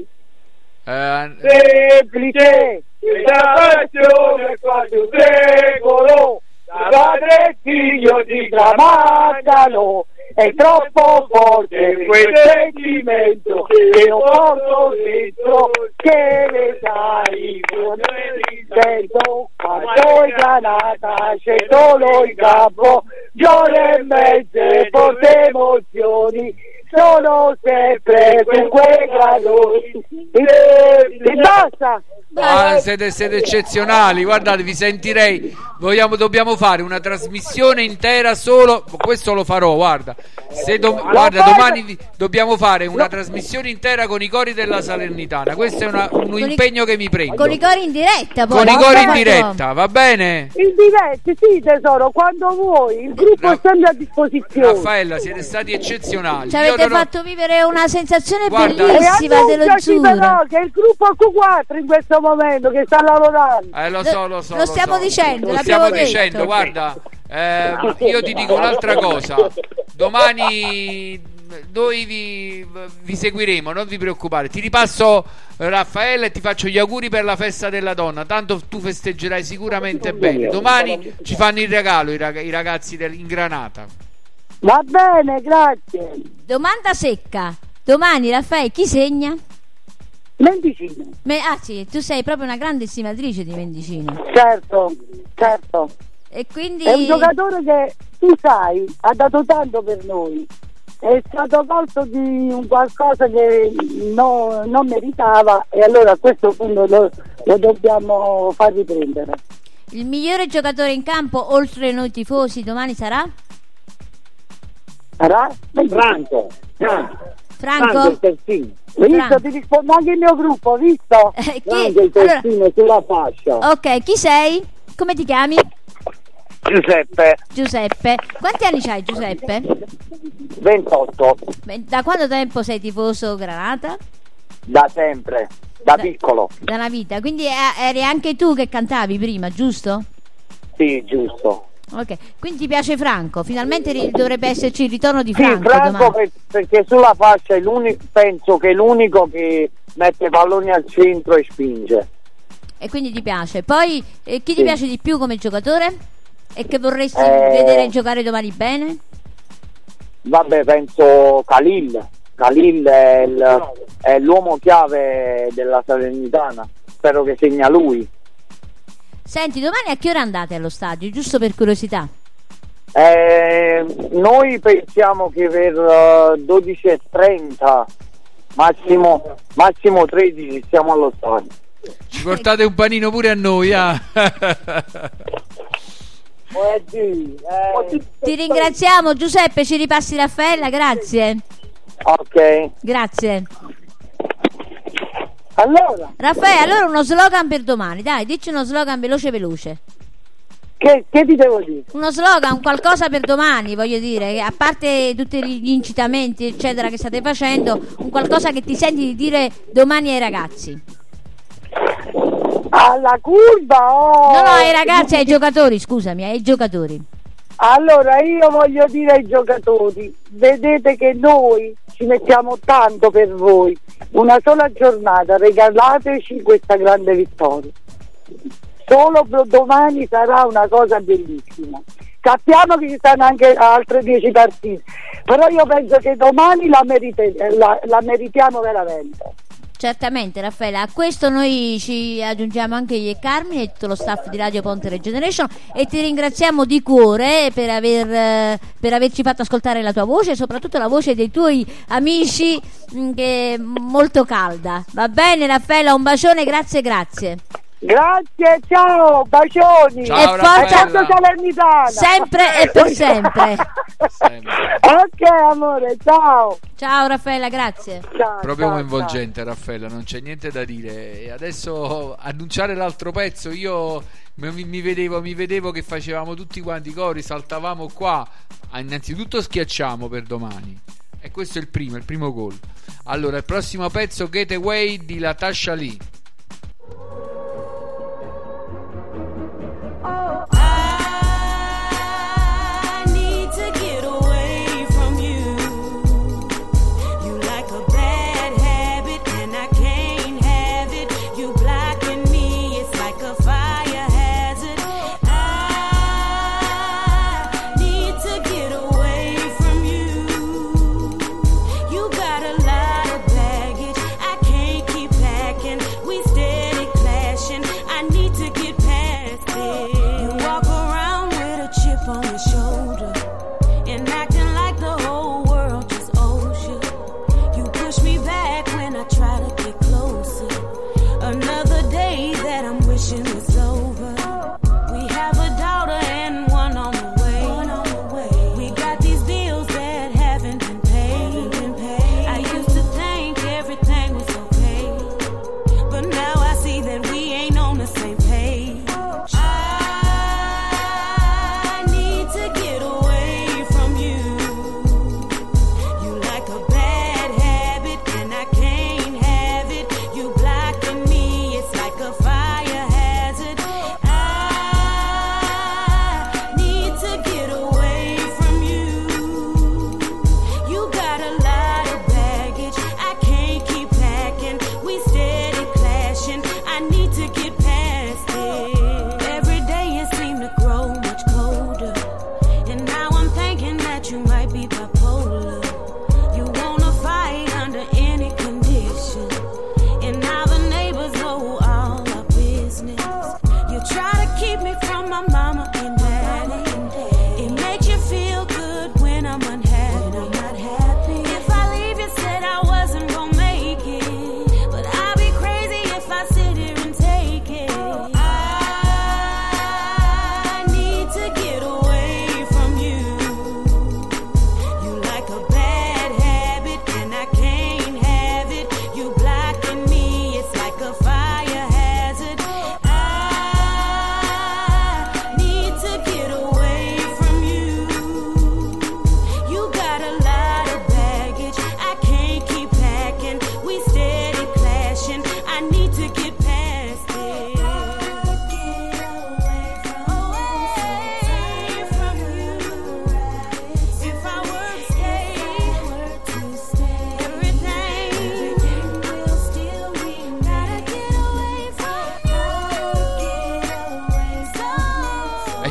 Eh, semplice, la passione è quasi un secolo, da padre e figlio si tramandano. È troppo forte quel sentimento che lo porto dentro, che ne sai, non sento quando è Granata, c'è solo in campo, giorni e mezze, forti emozioni, sono sempre su quei gradoni. E basta! Ah, siete, siete eccezionali, guardate, vi sentirei. Vogliamo, dobbiamo fare una trasmissione intera solo. Questo lo farò, guarda. Se do, guarda, domani vi, dobbiamo fare una trasmissione intera con i cori della Salernitana. Questo è una, un impegno che mi prendo. Con i cori in diretta, poi. Con i cori in diretta, va bene? In diretta, sì tesoro, quando vuoi. Il gruppo è sempre a disposizione. Raffaella, siete stati eccezionali. Ci avete Io non ho- fatto vivere una sensazione Guarda, bellissima E dello annunciaci però Zuro. che il gruppo Q quattro in questo momento che sta lavorando. Eh, lo so, lo so. Lo stiamo so. dicendo, Lo l'abbiamo stiamo detto. dicendo, guarda. Eh, io ti dico un'altra cosa. Domani noi vi, vi seguiremo, non vi preoccupare. Ti ripasso eh, Raffaella e ti faccio gli auguri per la festa della donna. Tanto tu festeggerai sicuramente bene. Domani ci fanno il regalo i, rag- i ragazzi del, in Granata. Va bene, grazie. Domanda secca. Domani Raffaele chi segna? Mendicino. Me- ah sì, tu sei proprio una grande estimatrice di Mendicino. Certo, certo. E quindi È un giocatore che, tu sai, ha dato tanto per noi. È stato colto di un qualcosa che no, non meritava e allora a questo punto lo, lo dobbiamo far riprendere. il migliore giocatore in campo oltre noi tifosi domani sarà? Sarà? Franco. Franco? Anche il terzino. Visto, ti rispondo anche il mio gruppo, visto? Eh, chi? Anche il terzino Allora... sulla fascia. Ok, chi sei? Come ti chiami? Giuseppe. Giuseppe. Quanti anni c'hai, Giuseppe? ventotto. Da quanto tempo sei tifoso Granata? Da sempre, da, Da- piccolo. Da una vita. Quindi eh, eri anche tu che cantavi prima, giusto? Sì, giusto. Ok, quindi ti piace Franco? Finalmente ri- dovrebbe esserci il ritorno di Sì, Franco, Franco domani. per- perché sulla fascia è l'unico, penso che è l'unico che mette palloni al centro e spinge. E quindi ti piace. Poi eh, chi ti Sì. piace di più come giocatore? E che vorresti Eh. vedere giocare domani bene? Vabbè, penso Khalil. Khalil è, il- è l'uomo chiave della Salernitana. Spero che segna lui. Senti, domani a che ora andate allo stadio? Giusto per curiosità. Eh, noi pensiamo che per uh, dodici e trenta, massimo, massimo tredici, siamo allo stadio. Ci portate un panino pure a noi, ah. Ti ringraziamo Giuseppe, ci ripassi Raffaella, grazie. Ok. Grazie. Allora, Raffaele, allora uno slogan per domani, dai, dici uno slogan veloce veloce. che, che ti devo dire? Uno slogan, qualcosa per domani, voglio dire, che a parte tutti gli incitamenti eccetera che state facendo, un qualcosa che ti senti di dire domani ai ragazzi. Alla curva oh! No, no, ai ragazzi, ai giocatori, scusami, ai giocatori. Allora io voglio dire ai giocatori, vedete che noi ci mettiamo tanto per voi, una sola giornata, regalateci questa grande vittoria. Solo per domani sarà una cosa bellissima. Sappiamo che ci stanno anche altre dieci partite, però io penso che domani la, merite, la, la meritiamo veramente. Certamente Raffaella, a questo noi ci aggiungiamo anche io e Carmine e tutto lo staff di Radio Ponte Regeneration e ti ringraziamo di cuore per, aver, eh, per averci fatto ascoltare la tua voce e soprattutto la voce dei tuoi amici, mh, che è molto calda. Va bene Raffaella, un bacione, grazie grazie. Grazie, ciao, bacioni. Ciao, e forza Forza Salernitana. sempre e per sempre. Sempre. Ok amore, ciao. Ciao Raffaella, grazie. Ciao, Proprio ciao, coinvolgente Raffaella, non c'è niente da dire. E adesso annunciare l'altro pezzo, io mi, mi vedevo, mi vedevo che facevamo tutti quanti i cori, saltavamo qua. Ah, innanzitutto schiacciamo per domani. E questo è il primo, il primo gol. Allora, il prossimo pezzo, Getaway di Latasha Lee. We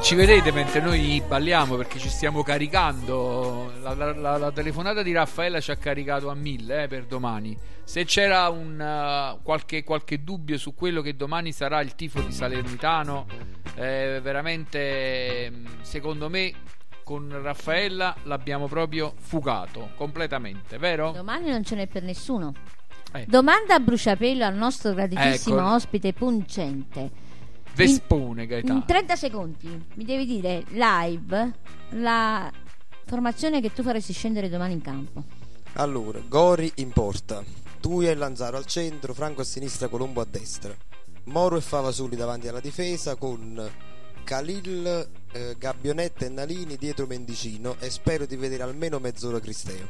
ci vedete mentre noi balliamo perché ci stiamo caricando. La, la, la, la telefonata di Raffaella ci ha caricato a mille eh, per domani. Se c'era un, uh, qualche, qualche dubbio su quello che domani sarà il tifo di Salernitano, eh, veramente secondo me con Raffaella l'abbiamo proprio fugato completamente, vero? Domani non ce n'è per nessuno. Eh. Domanda a bruciapelo al nostro graditissimo Ecco. ospite Puncente. Vespone Gaetano. In trenta secondi mi devi dire live la formazione che tu faresti scendere domani in campo. Allora, Gori in porta, Tuia e Lanzaro al centro, Franco a sinistra, Colombo a destra, Moro e Favasuli davanti alla difesa con Khalil, eh, Gabbionetta e Nalini dietro Mendicino, e spero di vedere almeno mezz'ora Cristeo.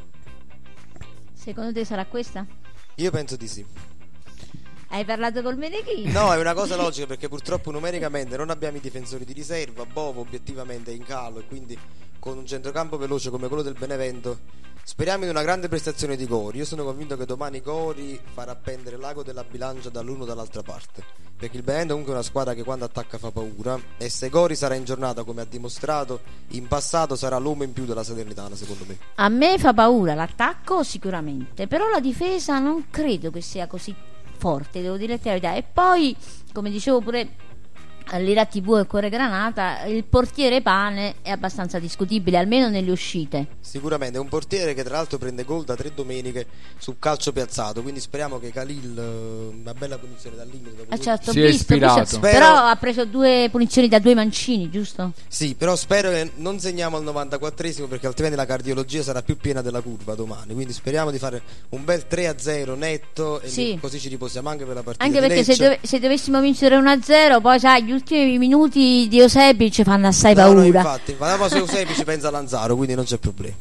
Secondo te sarà questa? Io penso di sì. Hai parlato col Menechino? No, è una cosa logica perché purtroppo numericamente non abbiamo i difensori di riserva. Bovo obiettivamente è in calo e quindi con un centrocampo veloce come quello del Benevento speriamo in una grande prestazione di Gori. Io sono convinto che domani Gori farà pendere l'ago della bilancia dall'uno o dall'altra parte, perché il Benevento comunque è una squadra che quando attacca fa paura, e se Gori sarà in giornata come ha dimostrato in passato sarà l'uomo in più della Salernitana, secondo me. A me fa paura l'attacco sicuramente, però la difesa non credo che sia così forte, devo dire la verità. E poi, come dicevo pure all'Ira tivù e Cuore Granata, il portiere Pane è abbastanza discutibile, almeno nelle uscite. Sicuramente è un portiere che tra l'altro prende gol da tre domeniche su calcio piazzato, quindi speriamo che Khalil, eh, una bella punizione dal limite dopo Ah, certo, Si ho è visto, ispirato. visto. Però ha preso due punizioni da due mancini, giusto? Sì, però spero che non segniamo al novantaquattresimo perché altrimenti la cardiologia sarà più piena della curva domani, quindi speriamo di fare un bel tre a zero netto e Sì. così ci riposiamo anche per la partita Anche di perché se, Lecce. dove- se dovessimo vincere uno a zero, poi sai, gli ultimi minuti di Eusebio ci fanno assai No, paura. no, infatti, infatti ma se Eusebio ci pensa Lanzaro, quindi non c'è problema.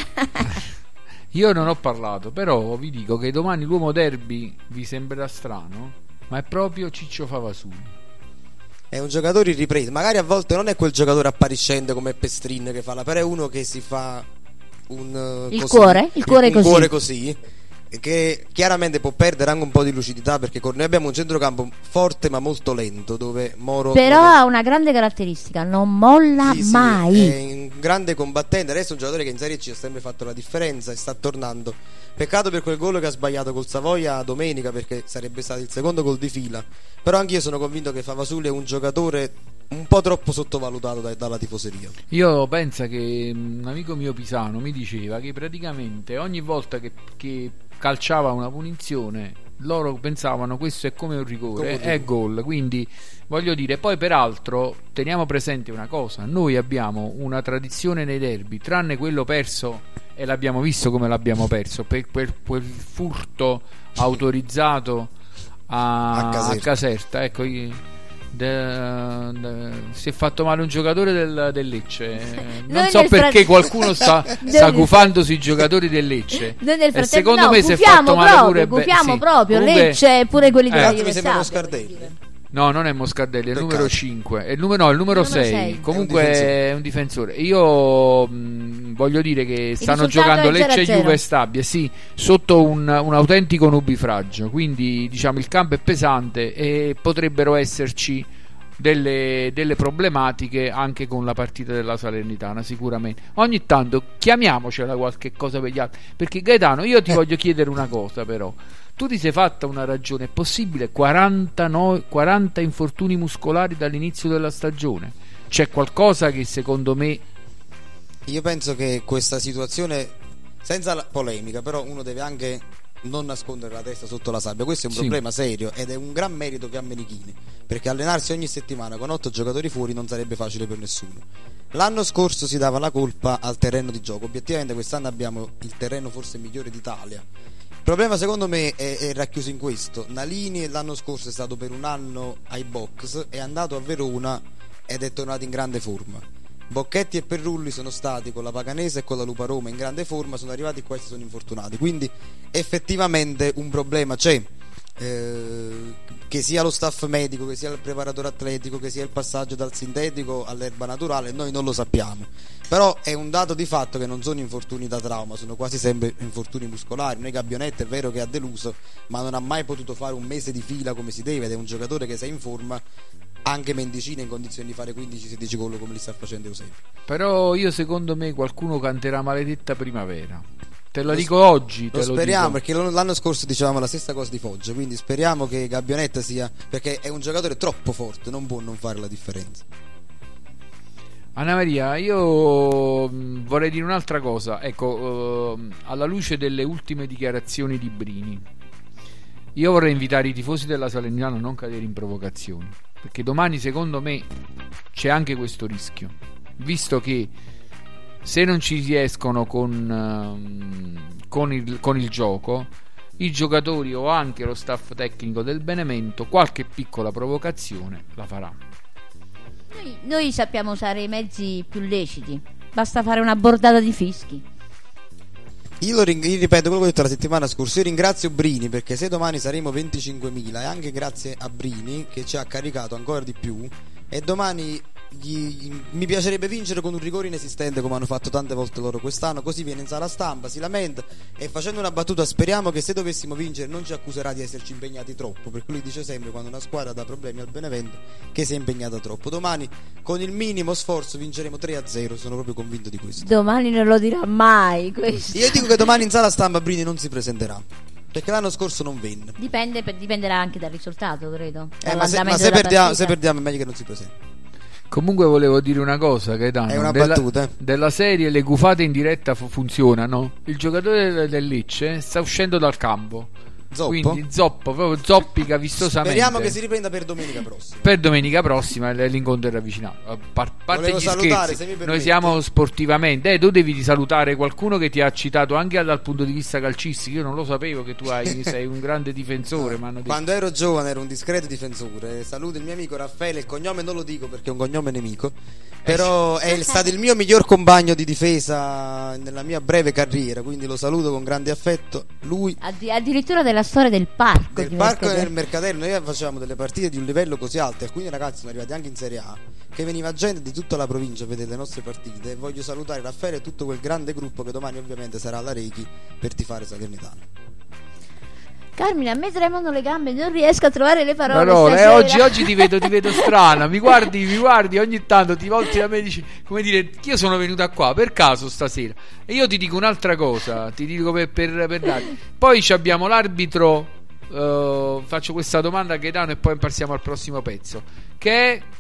Io non ho parlato, però vi dico che domani l'uomo derby vi sembrerà strano, ma è proprio Ciccio Favasuli. È un giocatore irripreso, magari a volte non è quel giocatore appariscente come Pestrin che fa la, però è uno che si fa un Il così, cuore? Il cuore un così. cuore così, che chiaramente può perdere anche un po' di lucidità perché con noi abbiamo un centrocampo forte ma molto lento dove Moro Però dove- ha una grande caratteristica, non molla Sì, sì, mai. è un grande combattente, adesso è un giocatore che in Serie C ha sempre fatto la differenza e sta tornando. Peccato per quel gol che ha sbagliato col Savoia domenica perché sarebbe stato il secondo gol di fila, però anch'io sono convinto che Favasuli è un giocatore un po' troppo sottovalutato da- dalla tifoseria. Io penso che un amico mio pisano mi diceva che praticamente ogni volta che, che calciava una punizione loro pensavano questo è come un rigore, Come è gol, quindi voglio dire, poi peraltro teniamo presente una cosa, noi abbiamo una tradizione nei derby, tranne quello perso e l'abbiamo visto come l'abbiamo perso per quel, quel furto autorizzato a, A Caserta. a Caserta, ecco io- de- de- si è fatto male un giocatore del, del Lecce. Eh, non Noi so nel perché frat- qualcuno sta, Noi sta nel- guffando sui giocatori delLecce. Noi nel E frattempo secondo no, me si è gufiamo fatto male proprio, pure Be- gufiamo sì. proprio Comunque- Lecce e pure quelli Eh. della Mi sembra uno Juventus. Scardelli. No, non è Moscardelli, è il Peccato. numero cinque, è il numero, no, il numero Il numero sei. sei. Comunque È un difensore. è un difensore. Io mh, voglio dire che stanno risultato giocando è Lecce, zero a zero. Juve e Stabia, sì, sotto un, un autentico nubifragio. Quindi diciamo il campo è pesante e potrebbero esserci delle, delle problematiche anche con la partita della Salernitana, sicuramente. Ogni tanto chiamiamocela qualche cosa per gli altri. Perché Gaetano, io ti voglio chiedere una cosa però. Tu ti sei fatta una ragione, è possibile quarantanove, quaranta infortuni muscolari dall'inizio della stagione? C'è qualcosa che secondo me Io penso che questa situazione, senza la polemica, però uno deve anche non nascondere la testa sotto la sabbia. Questo è un Sì. problema serio ed è un gran merito che ha Menichini, perché allenarsi ogni settimana con otto giocatori fuori non sarebbe facile per nessuno. L'anno scorso si dava la colpa al terreno di gioco, obiettivamente quest'anno abbiamo il terreno forse migliore d'Italia. Il problema secondo me è, è racchiuso in questo: Nalini l'anno scorso è stato per un anno ai box, è andato a Verona ed è tornato in grande forma. Bocchetti e Perrulli sono stati con la Paganese e con la Lupa Roma in grande forma, sono arrivati qua e si sono infortunati, quindi effettivamente un problema c'è, eh, che sia lo staff medico, che sia il preparatore atletico, che sia il passaggio dal sintetico all'erba naturale, noi non lo sappiamo, però è un dato di fatto che non sono infortuni da trauma, sono quasi sempre infortuni muscolari. Noi Gabbionetta è vero che ha deluso, ma non ha mai potuto fare un mese di fila come si deve ed è un giocatore che se è in forma anche Mendicino in condizioni di fare quindici sedici gol come li sta facendo Eusebio. Però io secondo me qualcuno canterà maledetta primavera. Te lo, lo dico oggi. Lo te speriamo, lo perché l'anno scorso dicevamo la stessa cosa di Foggia, quindi speriamo che Gabbionetta sia, perché è un giocatore troppo forte, non può non fare la differenza. Anna Maria, io vorrei dire un'altra cosa. Ecco, uh, alla luce delle ultime dichiarazioni di Brini, io vorrei invitare i tifosi della Salernitana a non cadere in provocazioni, perché domani secondo me c'è anche questo rischio, visto che se non ci riescono con, uh, con, il, con il gioco, i giocatori o anche lo staff tecnico del Benevento qualche piccola provocazione la farà. Noi, noi sappiamo usare i mezzi più leciti, basta fare una bordata di fischi. Io, lo ring- io ripeto quello che ho detto la settimana scorsa. Io ringrazio Brini, perché se domani saremo venticinquemila è anche grazie a Brini che ci ha caricato ancora di più, e domani gli, mi piacerebbe vincere con un rigore inesistente come hanno fatto tante volte loro quest'anno, così viene in sala stampa, si lamenta, e facendo una battuta speriamo che se dovessimo vincere non ci accuserà di esserci impegnati troppo, perché lui dice sempre quando una squadra dà problemi al Benevento che si è impegnata troppo. Domani con il minimo sforzo vinceremo tre a zero, sono proprio convinto di questo. Domani non lo dirà mai questo. Io dico che domani in sala stampa Brini non si presenterà, perché l'anno scorso non venne. Dipende, dipenderà anche dal risultato, credo. Eh, ma se, ma se perdiamo, se perdiamo è meglio che non si presenti. Comunque volevo dire una cosa, Gaetano, è una della, battuta della serie le gufate in diretta fu- funzionano. Il giocatore del, del Lecce sta uscendo dal campo. Zoppo? Quindi zoppo, proprio zoppica vistosamente. Speriamo che si riprenda per domenica prossima. Per domenica prossima l'incontro è ravvicinato. A par- parte Volevo gli salutare, scherzi, se mi permetti. noi siamo sportivamente. Eh, tu devi salutare qualcuno che ti ha citato anche dal punto di vista calcistico. Io non lo sapevo che tu hai, sei un grande difensore. No, detto. Quando ero giovane ero un discreto difensore. Saluto il mio amico Raffaele. Il cognome non lo dico perché è un cognome nemico, però è stato il mio miglior compagno di difesa nella mia breve carriera, quindi lo saluto con grande affetto. Lui Addi- addirittura della storia del parco del di parco Mercader- e nel Mercadello noi facevamo delle partite di un livello così alto, alcuni ragazzi sono arrivati anche in Serie A, che veniva gente di tutta la provincia a vedere le nostre partite, e voglio salutare Raffaele e tutto quel grande gruppo che domani ovviamente sarà alla Rechi per tifare Salernitana. Carmine, a me tremano le gambe, non riesco a trovare le parole. Allora, eh, stasera. oggi, oggi ti vedo, ti vedo strana. Mi guardi, mi guardi ogni tanto, ti volti da me e dici, come dire, io sono venuta qua per caso stasera. E io ti dico un'altra cosa, ti dico per, per, per dare. Poi ci abbiamo l'arbitro. Uh, faccio questa domanda a Gaetano e poi passiamo al prossimo pezzo, che è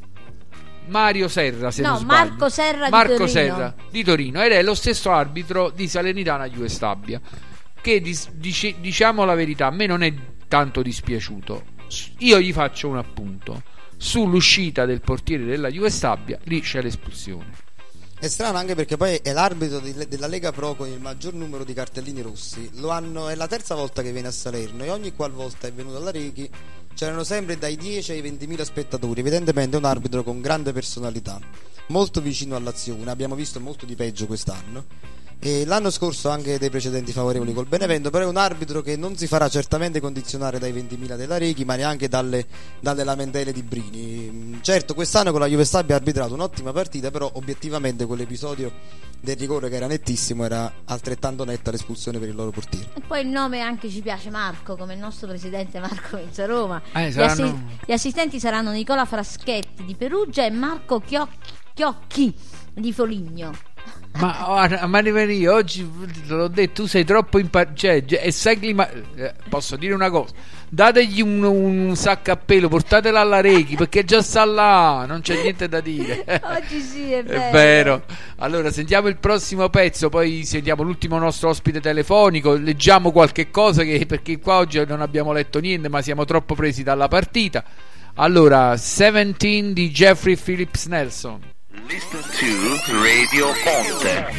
Mario Serra, se no, non sbaglio. Marco Serra Marco di Torino. Serra di Torino, ed è lo stesso arbitro di Salernitana Juve Stabia, che dis- dice- diciamo la verità, a me non è tanto dispiaciuto. Io gli faccio un appunto sull'uscita del portiere della Juve Stabia, lì c'è l'espulsione. È strano anche perché poi è l'arbitro di, della Lega Pro con il maggior numero di cartellini rossi. Lo hanno, è la terza volta che viene a Salerno, e ogni qualvolta è venuto alla Rechi c'erano sempre dai dieci ai ventimila spettatori. Evidentemente è un arbitro con grande personalità, molto vicino all'azione. Abbiamo visto molto di peggio quest'anno, e l'anno scorso anche dei precedenti favorevoli col Benevento, però è un arbitro che non si farà certamente condizionare dai ventimila della Rechi, ma neanche dalle, dalle lamentele di Brini. Certo, quest'anno con la Juve Stabia ha arbitrato un'ottima partita, però obiettivamente quell'episodio del rigore, che era nettissimo, era altrettanto netta l'espulsione per il loro portiere. E poi il nome anche ci piace, Marco, come il nostro presidente Marco Menza Roma. Eh, gli, saranno... assi- gli assistenti saranno Nicola Fraschetti di Perugia e Marco Chiocchi, Chiocchi di Foligno. Ma oh, Maria, oggi te l'ho detto, tu sei troppo impar- cioè, e sai clima- eh, posso dire una cosa, dategli un, un sacco a pelo, portatela alla Rechi, perché già sta là, non c'è niente da dire. Oggi sì, è vero. È vero. Allora sentiamo il prossimo pezzo, poi sentiamo l'ultimo nostro ospite telefonico, leggiamo qualche cosa, che, perché qua oggi non abbiamo letto niente, ma siamo troppo presi dalla partita. Allora, diciassette di Jeffrey Phillips Nelson. Listen to Radio Ponte.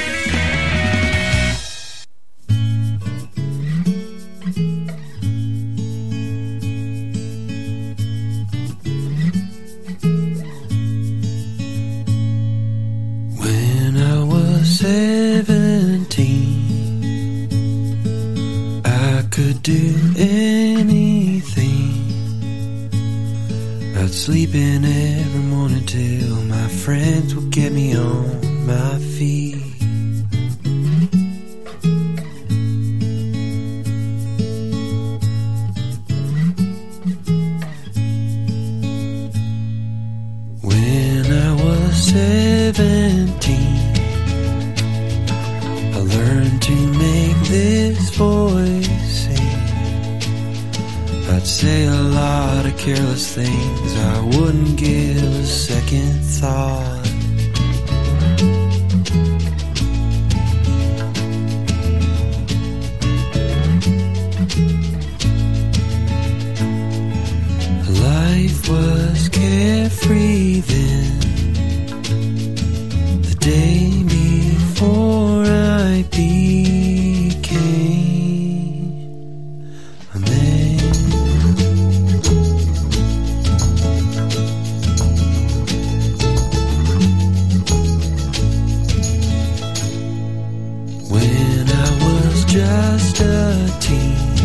When I was seventeen, I could do anything. I'd sleep in every morning till my friends would get me on my feet. voice sing, I'd say a lot of careless things I wouldn't give a second thought. Life was carefree then, the day before I became a man. When I was just a teen,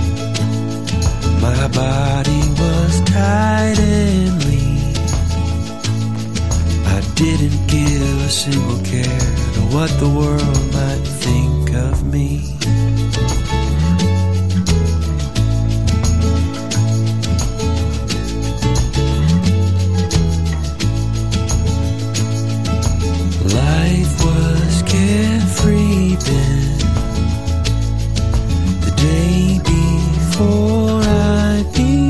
my body was tight and lean. I didn't give a single care to what the world might think of me. Life was carefree then, the day before I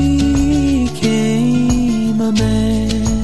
became a man.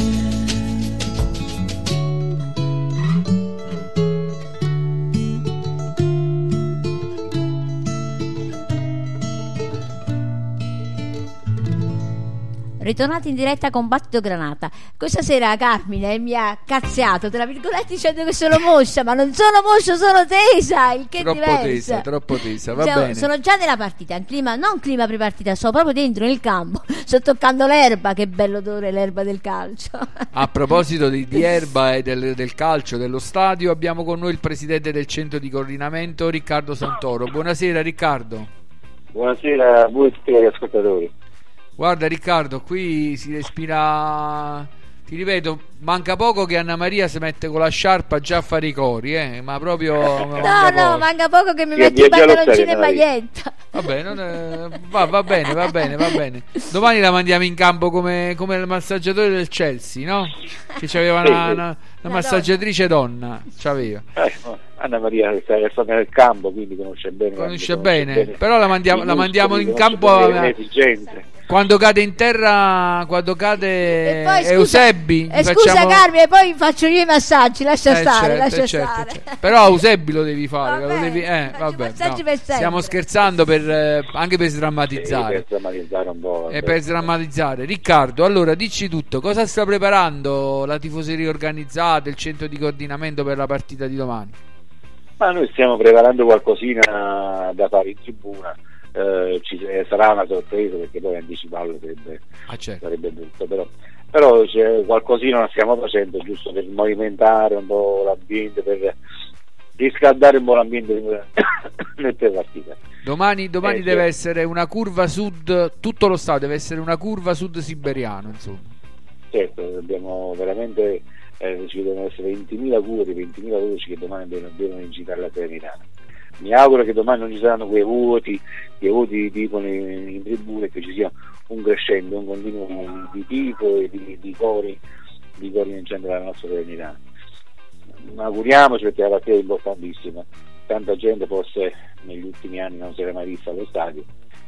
Ritornati in diretta con Battito Granata. Questa sera Carmine mi ha cazziato tra virgolette dicendo che sono moscia, ma non sono moscia, sono tesa, il che è Troppo diverso. tesa, troppo tesa, va Cioè, bene. sono già nella partita, in clima, non clima prepartita, sto proprio dentro nel campo, sto toccando l'erba, che bello odore l'erba del calcio. A proposito di, di erba e del, del calcio, dello stadio, abbiamo con noi il presidente del centro di coordinamento, Riccardo Santoro. Buonasera Riccardo. Buonasera a voi tutti gli ascoltatori. Guarda Riccardo, qui si respira, ti ripeto, manca poco che Anna Maria si mette con la sciarpa già a fare i cori, eh? Ma proprio No, manca no, poco. manca poco che mi Io metti i viaggio allo pantaloncini e stadio, maglietta. Vabbè, non è- va, va bene, va bene, va bene. Domani la mandiamo in campo come, come il massaggiatore del Chelsea, no? Che c'aveva Sì, una, sì. una, una massaggiatrice donna, c'aveva. Eh, Anna Maria è stata nel campo, quindi conosce bene. Conosce bene, però la mandiamo, i la mandiamo muscoli, in conosce campo bene a- le esigenze. quando cade in terra, quando cade E poi, scusa, Eusebi, e gli scusa facciamo- Carmine, poi faccio io i massaggi, lascia Eh, stare, certo, lascia certo, stare. certo. Però Eusebi lo devi fare, Vabbè, lo devi, eh, faccio vabbè, massaggi no. per sempre. Stiamo scherzando per, eh, anche per Sì, sdrammatizzare. per drammatizzare un po'. E per sdrammatizzare, Riccardo, allora dici tutto, cosa sta preparando la tifoseria organizzata, il centro di coordinamento per la partita di domani? Ma noi stiamo preparando qualcosina da fare in tribuna. Eh, ci eh, sarà una sorpresa, perché poi anticiparlo sarebbe, Ah, certo. sarebbe brutto, però, però c'è qualcosina la stiamo facendo giusto per movimentare un po' l'ambiente, per riscaldare un po' l'ambiente nel partita. Domani, domani Eh, deve sì. essere una curva sud, tutto lo stato deve essere una curva sud siberiano, insomma. Certo, dobbiamo veramente, eh, ci devono essere ventimila curi, ventimila voci che domani devono, devono incitare la Serenitana. Mi auguro che domani non ci saranno quei voti, quei voti tipo in, in tribuna, e che ci sia un crescendo, un continuo di, di tifo e di, di cori, di cori in centro della nostra Serenitana. Auguriamoci, perché la partita è importantissima. Tanta gente forse negli ultimi anni non si era mai vista allo stadio.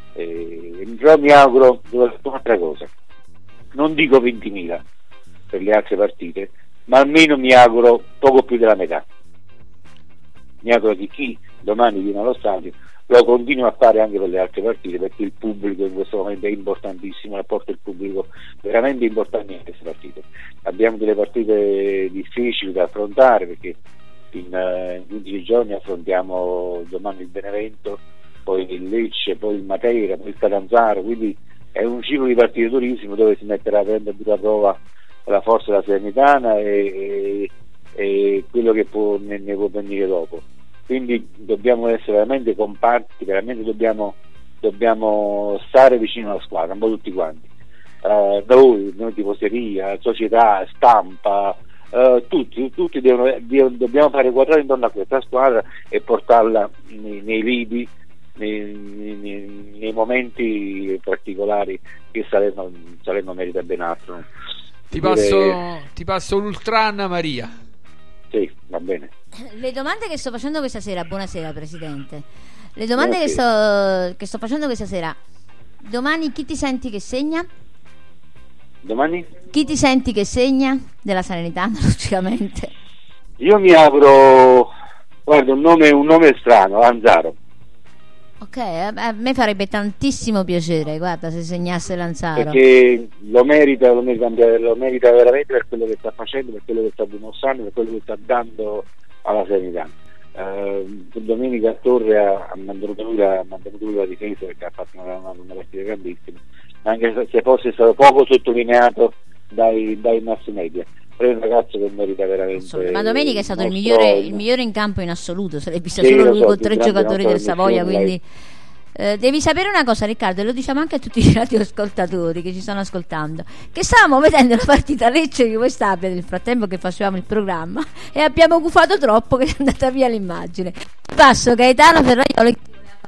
Eh, però mi auguro un'altra cosa. Non dico ventimila per le altre partite, ma almeno mi auguro poco più della metà. Mi auguro che chi domani viene allo stadio lo continua a fare anche per le altre partite, perché il pubblico in questo momento è importantissimo, rapporto il pubblico veramente importante in queste partite. Abbiamo delle partite difficili da affrontare, perché in, uh, in quindici giorni affrontiamo domani il Benevento, poi il Lecce, poi il Matera, poi il Catanzaro, quindi è un ciclo di partite durissimo dove si metterà veramente a dura prova la forza della Serenitana e, e, e quello che può, ne, ne può venire dopo. Quindi dobbiamo essere veramente compatti, veramente dobbiamo, dobbiamo stare vicino alla squadra, un po' tutti quanti. Uh, noi, noi tifoseria, società, stampa, uh, tutti, tutti devono, devono, dobbiamo fare quadrare intorno a questa squadra e portarla nei, nei lidi, nei, nei, nei momenti particolari che Salerno, Salerno merita ben altro. Ti Dire- passo, ti passo l'Ultra Anna Maria. Sì, va bene. Le domande che sto facendo questa sera, buonasera Presidente. Le domande che sto, che sto facendo questa sera. Domani chi ti senti che segna? Domani? Chi ti senti che segna? Della Salernitana, logicamente. Io mi auguro, guarda, un nome, un nome strano, Lanzaro. Ok, a, a me farebbe tantissimo piacere, guarda, se segnasse Lanzaro. Perché lo merita, lo merita, lo merita veramente per quello che sta facendo, per quello che sta dimostrando, per quello che sta dando alla Salernitana. Uh, domenica Torre ha, ha mantenuto lui la, mantenuto lui la difesa, perché ha fatto una, una, una partita grandissima, anche se forse è stato poco sottolineato dai, dai mass media, però è un ragazzo che merita veramente. Ma domenica è stato il migliore, il migliore in campo in assoluto, se l'hai vista sì, solo lui so, con tre giocatori del Savoia, quindi eh, devi sapere una cosa, Riccardo, e lo diciamo anche a tutti i radioascoltatori che ci stanno ascoltando, che stavamo vedendo la partita Lecce di Stabia nel frattempo che facevamo il programma e abbiamo gufato troppo che è andata via l'immagine. Passo Gaetano Ferraiolo.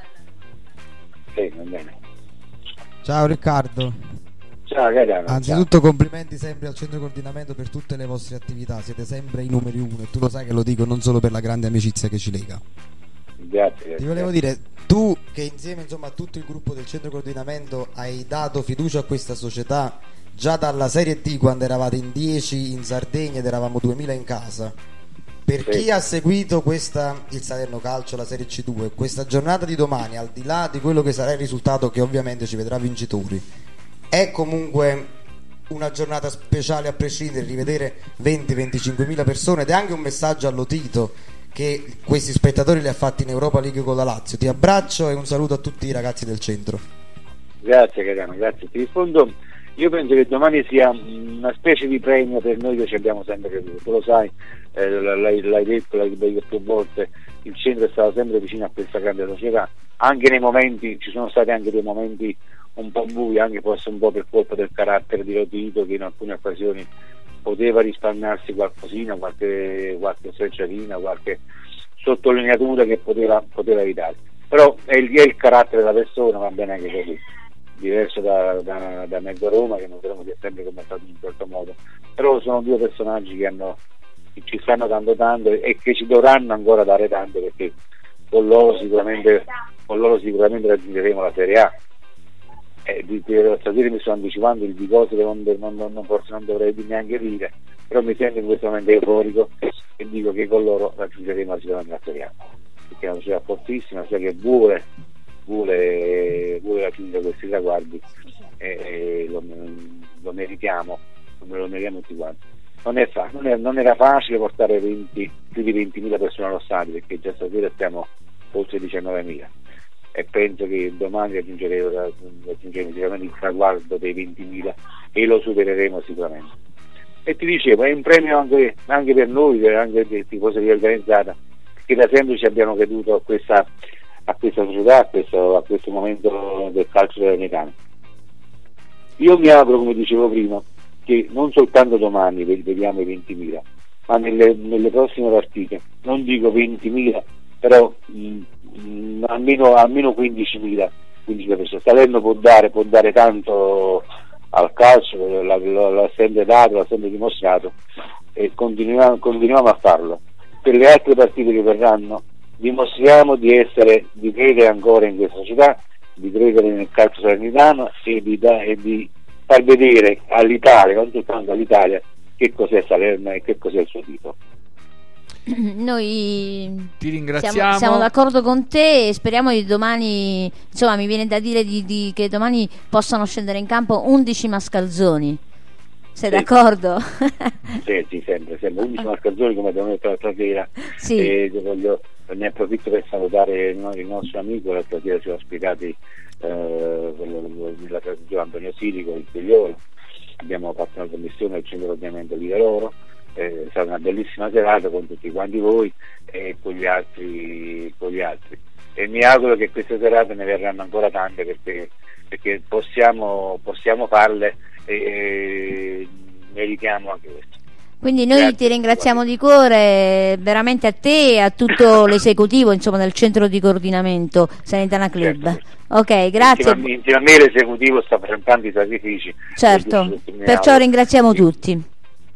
Sì, va bene. Ciao Riccardo. Ciao Gaetano. Anzitutto ciao. Complimenti sempre al centro coordinamento per tutte le vostre attività, siete sempre i numeri uno e tu lo sai che lo dico non solo per la grande amicizia che ci lega. Grazie. Ti volevo dire, tu che insieme insomma a tutto il gruppo del centro coordinamento hai dato fiducia a questa società già dalla Serie D, quando eravate in dieci in Sardegna ed eravamo duemila in casa, per sì. Chi ha seguito questa, il Salerno Calcio, la Serie C due, questa giornata di domani, al di là di quello che sarà il risultato che ovviamente ci vedrà vincitori, è comunque una giornata speciale a prescindere, rivedere venti venticinquemila persone, ed è anche un messaggio allo Tito che questi spettatori li ha fatti in Europa League con la Lazio. Ti abbraccio e un saluto a tutti i ragazzi del centro. Grazie Gaetano, grazie. Ti rispondo, io penso che domani sia una specie di premio per noi che ci abbiamo sempre creduto, tu lo sai, eh, l'hai, l'hai detto, l'hai detto più volte, il centro è stato sempre vicino a questa grande società, anche nei momenti, ci sono stati anche dei momenti un po' bui, anche forse un po' per colpa del carattere di Lotito, che in alcune occasioni poteva risparmiarsi qualcosina, qualche, qualche frecciatina, qualche sottolineatura che poteva, poteva evitare, però è il, è il carattere della persona, va bene anche così, diverso da, da, da Mezzo Roma, che non credo sia sempre commentato in questo modo, però sono due personaggi che, hanno, che ci stanno dando tanto e che ci dovranno ancora dare tanto, perché con loro sicuramente, con loro sicuramente raggiungeremo la Serie A. Eh, di, di, stasera mi sto anticipando il di cose che non, non, non, forse non dovrei neanche dire, però mi sento in questo momento euforico e dico che con loro raggiungeremo sicuramente la Serie A, perché è una società fortissima, cioè che vuole, vuole, vuole raggiungere questi traguardi e, e lo, lo meritiamo, lo meritiamo tutti quanti. Non, è fa, non, è, non era facile portare venti, più di ventimila persone allo stadio, perché già stasera stiamo oltre diciannovemila. E penso che domani raggiungeremo, raggiungeremo sicuramente il traguardo dei ventimila e lo supereremo sicuramente. E ti dicevo, è un premio anche, anche per noi, anche per tifoseria organizzata, che da sempre ci abbiamo creduto a questa, a questa società, a questo, a questo momento del calcio salernitano. Io mi auguro, come dicevo prima, che non soltanto domani vediamo i ventimila, ma nelle, nelle prossime partite, non dico ventimila, però mh, mh, almeno, almeno quindicimila, quindicimila persone. Salerno può dare, può dare tanto al calcio, l'ha, l'ha sempre dato, l'ha sempre dimostrato, e continuiamo, continuiamo a farlo. Per le altre partite che verranno dimostriamo di essere, di credere ancora in questa società, di credere nel calcio salernitano e di, da, e di far vedere all'Italia, non soltanto all'Italia, che cos'è Salerno e che cos'è il suo tipo. Noi ti ringraziamo, siamo, siamo d'accordo con te e speriamo di domani, insomma mi viene da dire di, di, che domani possano scendere in campo undici mascalzoni. Sei sì. d'accordo? Sì, sì, sempre, sempre undici mascalzoni come abbiamo detto l'altra sera. Sì. E voglio, ne approfitto per salutare il, il nostro amico, l'altra sera ci ha ospitati eh, la trasmissione Antonio Sirico, il figliolo, abbiamo fatto una commissione al centro ovviamente di loro. È stata una bellissima serata con tutti quanti voi e con gli altri, con gli altri. E mi auguro che queste serate ne verranno ancora tante, perché, perché possiamo, possiamo farle e, e meritiamo anche questo. Quindi noi grazie ti ringraziamo di cuore, veramente a te e a tutto l'esecutivo, insomma, del centro di coordinamento Salernitana Club. Certo. Ok, grazie. Insieme a, insieme a me l'esecutivo sta facendo tanti sacrifici. Certo, perciò ringraziamo sì. tutti.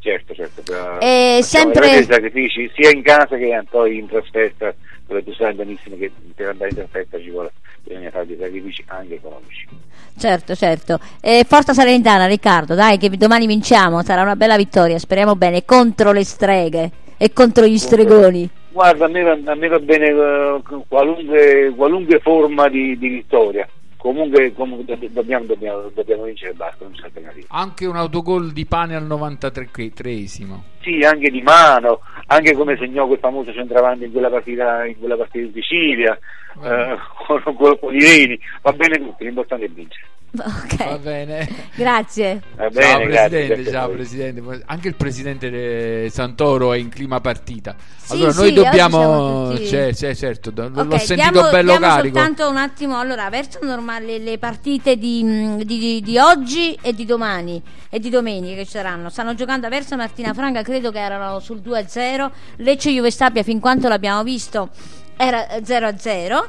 certo, certo. Per, E sempre i sacrifici sia in casa che poi in trasferta, dove tu sai benissimo che per andare in trasferta ci vuole, bisogna fare dei sacrifici anche economici. Certo, certo. E forza Salernitana, Riccardo, dai che domani vinciamo, sarà una bella vittoria, speriamo bene, contro le streghe e contro gli stregoni. Guarda, a me, a me va bene uh, qualunque, qualunque forma di, di vittoria. Comunque, comunque dobbiamo, dobbiamo, dobbiamo vincere, basta, non c'è alternativa. Anche un autogol di Pane al novantatreesimo. Sì, anche di mano, anche come segnò quel famoso centravanti in quella partita, in quella partita di Sicilia, eh, con un colpo di Reni, va bene tutto, l'importante è vincere. Ok, va bene, grazie. Va bene, ciao Presidente, grazie, ciao grazie. Presidente. Anche il Presidente Santoro è in clima partita. Sì, Allora sì, noi dobbiamo, oggi siamo tutti- cioè, cioè, certo, l'ho Ok, sentito diamo, bello diamo carico. soltanto un attimo, allora verso normale le partite di, di, di, di oggi e di domani e di domenica che ci saranno. Stanno giocando a Versa Martina Franca, credo che erano sul due a zero. Lecce Juve Stabia, fin quanto l'abbiamo visto, era zero a zero.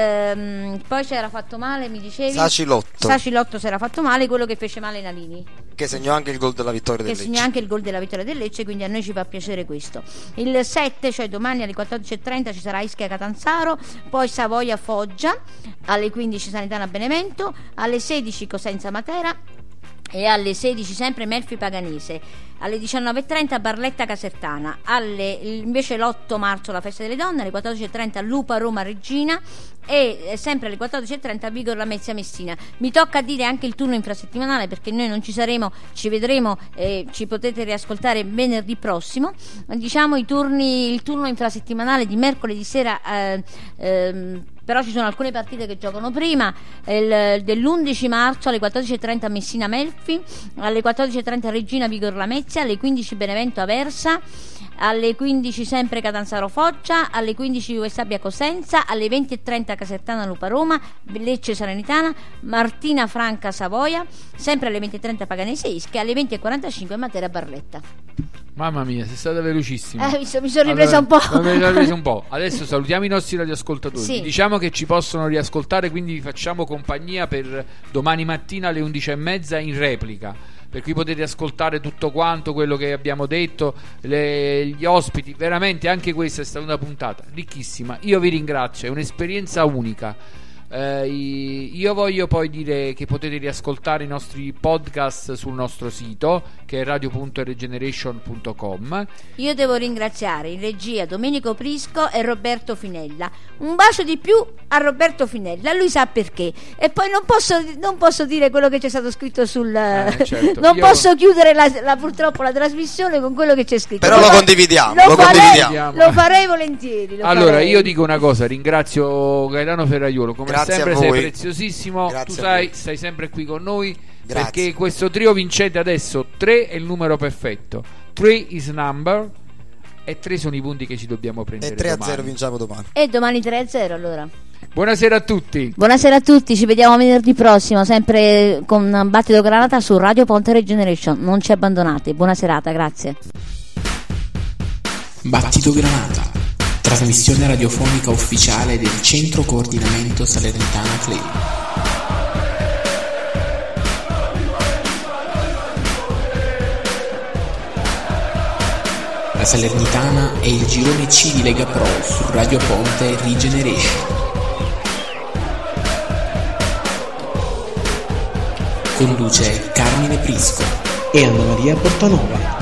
Ehm, poi si era fatto male, mi dicevi? Sacilotto. Sacilotto si era fatto male, quello che fece male Nalini, Che segnò anche il gol della vittoria che del segna Lecce. anche il gol della vittoria del Lecce, quindi a noi ci fa piacere questo. Il sette, cioè domani alle quattordici e trenta ci sarà Ischia Catanzaro, poi Savoia Foggia, alle quindici Sanitana Benevento, alle sedici Cosenza Matera e alle sedici sempre Melfi Paganese, alle diciannove e trenta Barletta Casertana, alle, invece l'otto marzo la festa delle donne, alle quattordici e trenta Lupa Roma Regina e sempre alle quattordici e trenta Vigor Lamezia Messina. Mi tocca dire anche il turno infrasettimanale perché noi non ci saremo, ci vedremo e ci potete riascoltare venerdì prossimo. Diciamo i turni, il turno infrasettimanale di mercoledì sera, eh, ehm, però ci sono alcune partite che giocano prima, il, dell'undici marzo alle quattordici e trenta Messina Melfi, alle quattordici e trenta Regina Vigor Lamezia, alle quindici Benevento Aversa, alle quindici sempre Catanzaro Foggia, alle quindici Juve Stabia Cosenza, alle venti e trenta Casertana Lupa Roma, Lecce Salernitana, Martina Franca Savoia, sempre alle venti e trenta Paganese Ischia, alle venti e quarantacinque Matera Barletta. Mamma mia, sei stata velocissima. Eh, mi, so, mi sono ripresa Allora, un po'. mi sono ripresa un po'. Adesso salutiamo i nostri radioascoltatori. Sì. Diciamo che ci possono riascoltare, quindi vi facciamo compagnia per domani mattina alle undici e mezza in replica. Per cui potete ascoltare tutto quanto quello che abbiamo detto, le, gli ospiti. Veramente anche questa è stata una puntata ricchissima. Io vi ringrazio, è un'esperienza unica. Eh, io voglio poi dire che potete riascoltare i nostri podcast sul nostro sito, che è radio punto regeneration punto com. Io devo ringraziare in regia Domenico Prisco e Roberto Finella. Un bacio di più a Roberto Finella, lui sa perché. E poi non posso, non posso dire quello che c'è stato scritto sul Eh, certo. non Io- posso chiudere la, la- purtroppo la trasmissione con quello che c'è scritto. Però lo fa- condividiamo, lo lo farei, condividiamo. lo farei volentieri, lo Allora, farei. io dico una cosa, ringrazio Gaetano Ferraiuolo, come Grazie sempre a sei voi. preziosissimo, Grazie tu a sai, voi. stai sempre qui con noi, Grazie. perché questo trio vincente adesso, tre è il numero perfetto, tre is number, e tre sono i punti che ci dobbiamo prendere E tre a domani. zero vinciamo domani. E domani tre a zero allora. Buonasera a tutti. Buonasera a tutti, ci vediamo venerdì prossimo, sempre con Battito Granata su Radio Ponte Regeneration. Non ci abbandonate. Buona serata, grazie. Battito Granata, trasmissione radiofonica ufficiale del Centro Coordinamento Salernitana Club. La Salernitana è il girone C di Lega Pro su Radio Ponte Regeneration. Conduce Carmine Prisco e Anna Maria Portanova.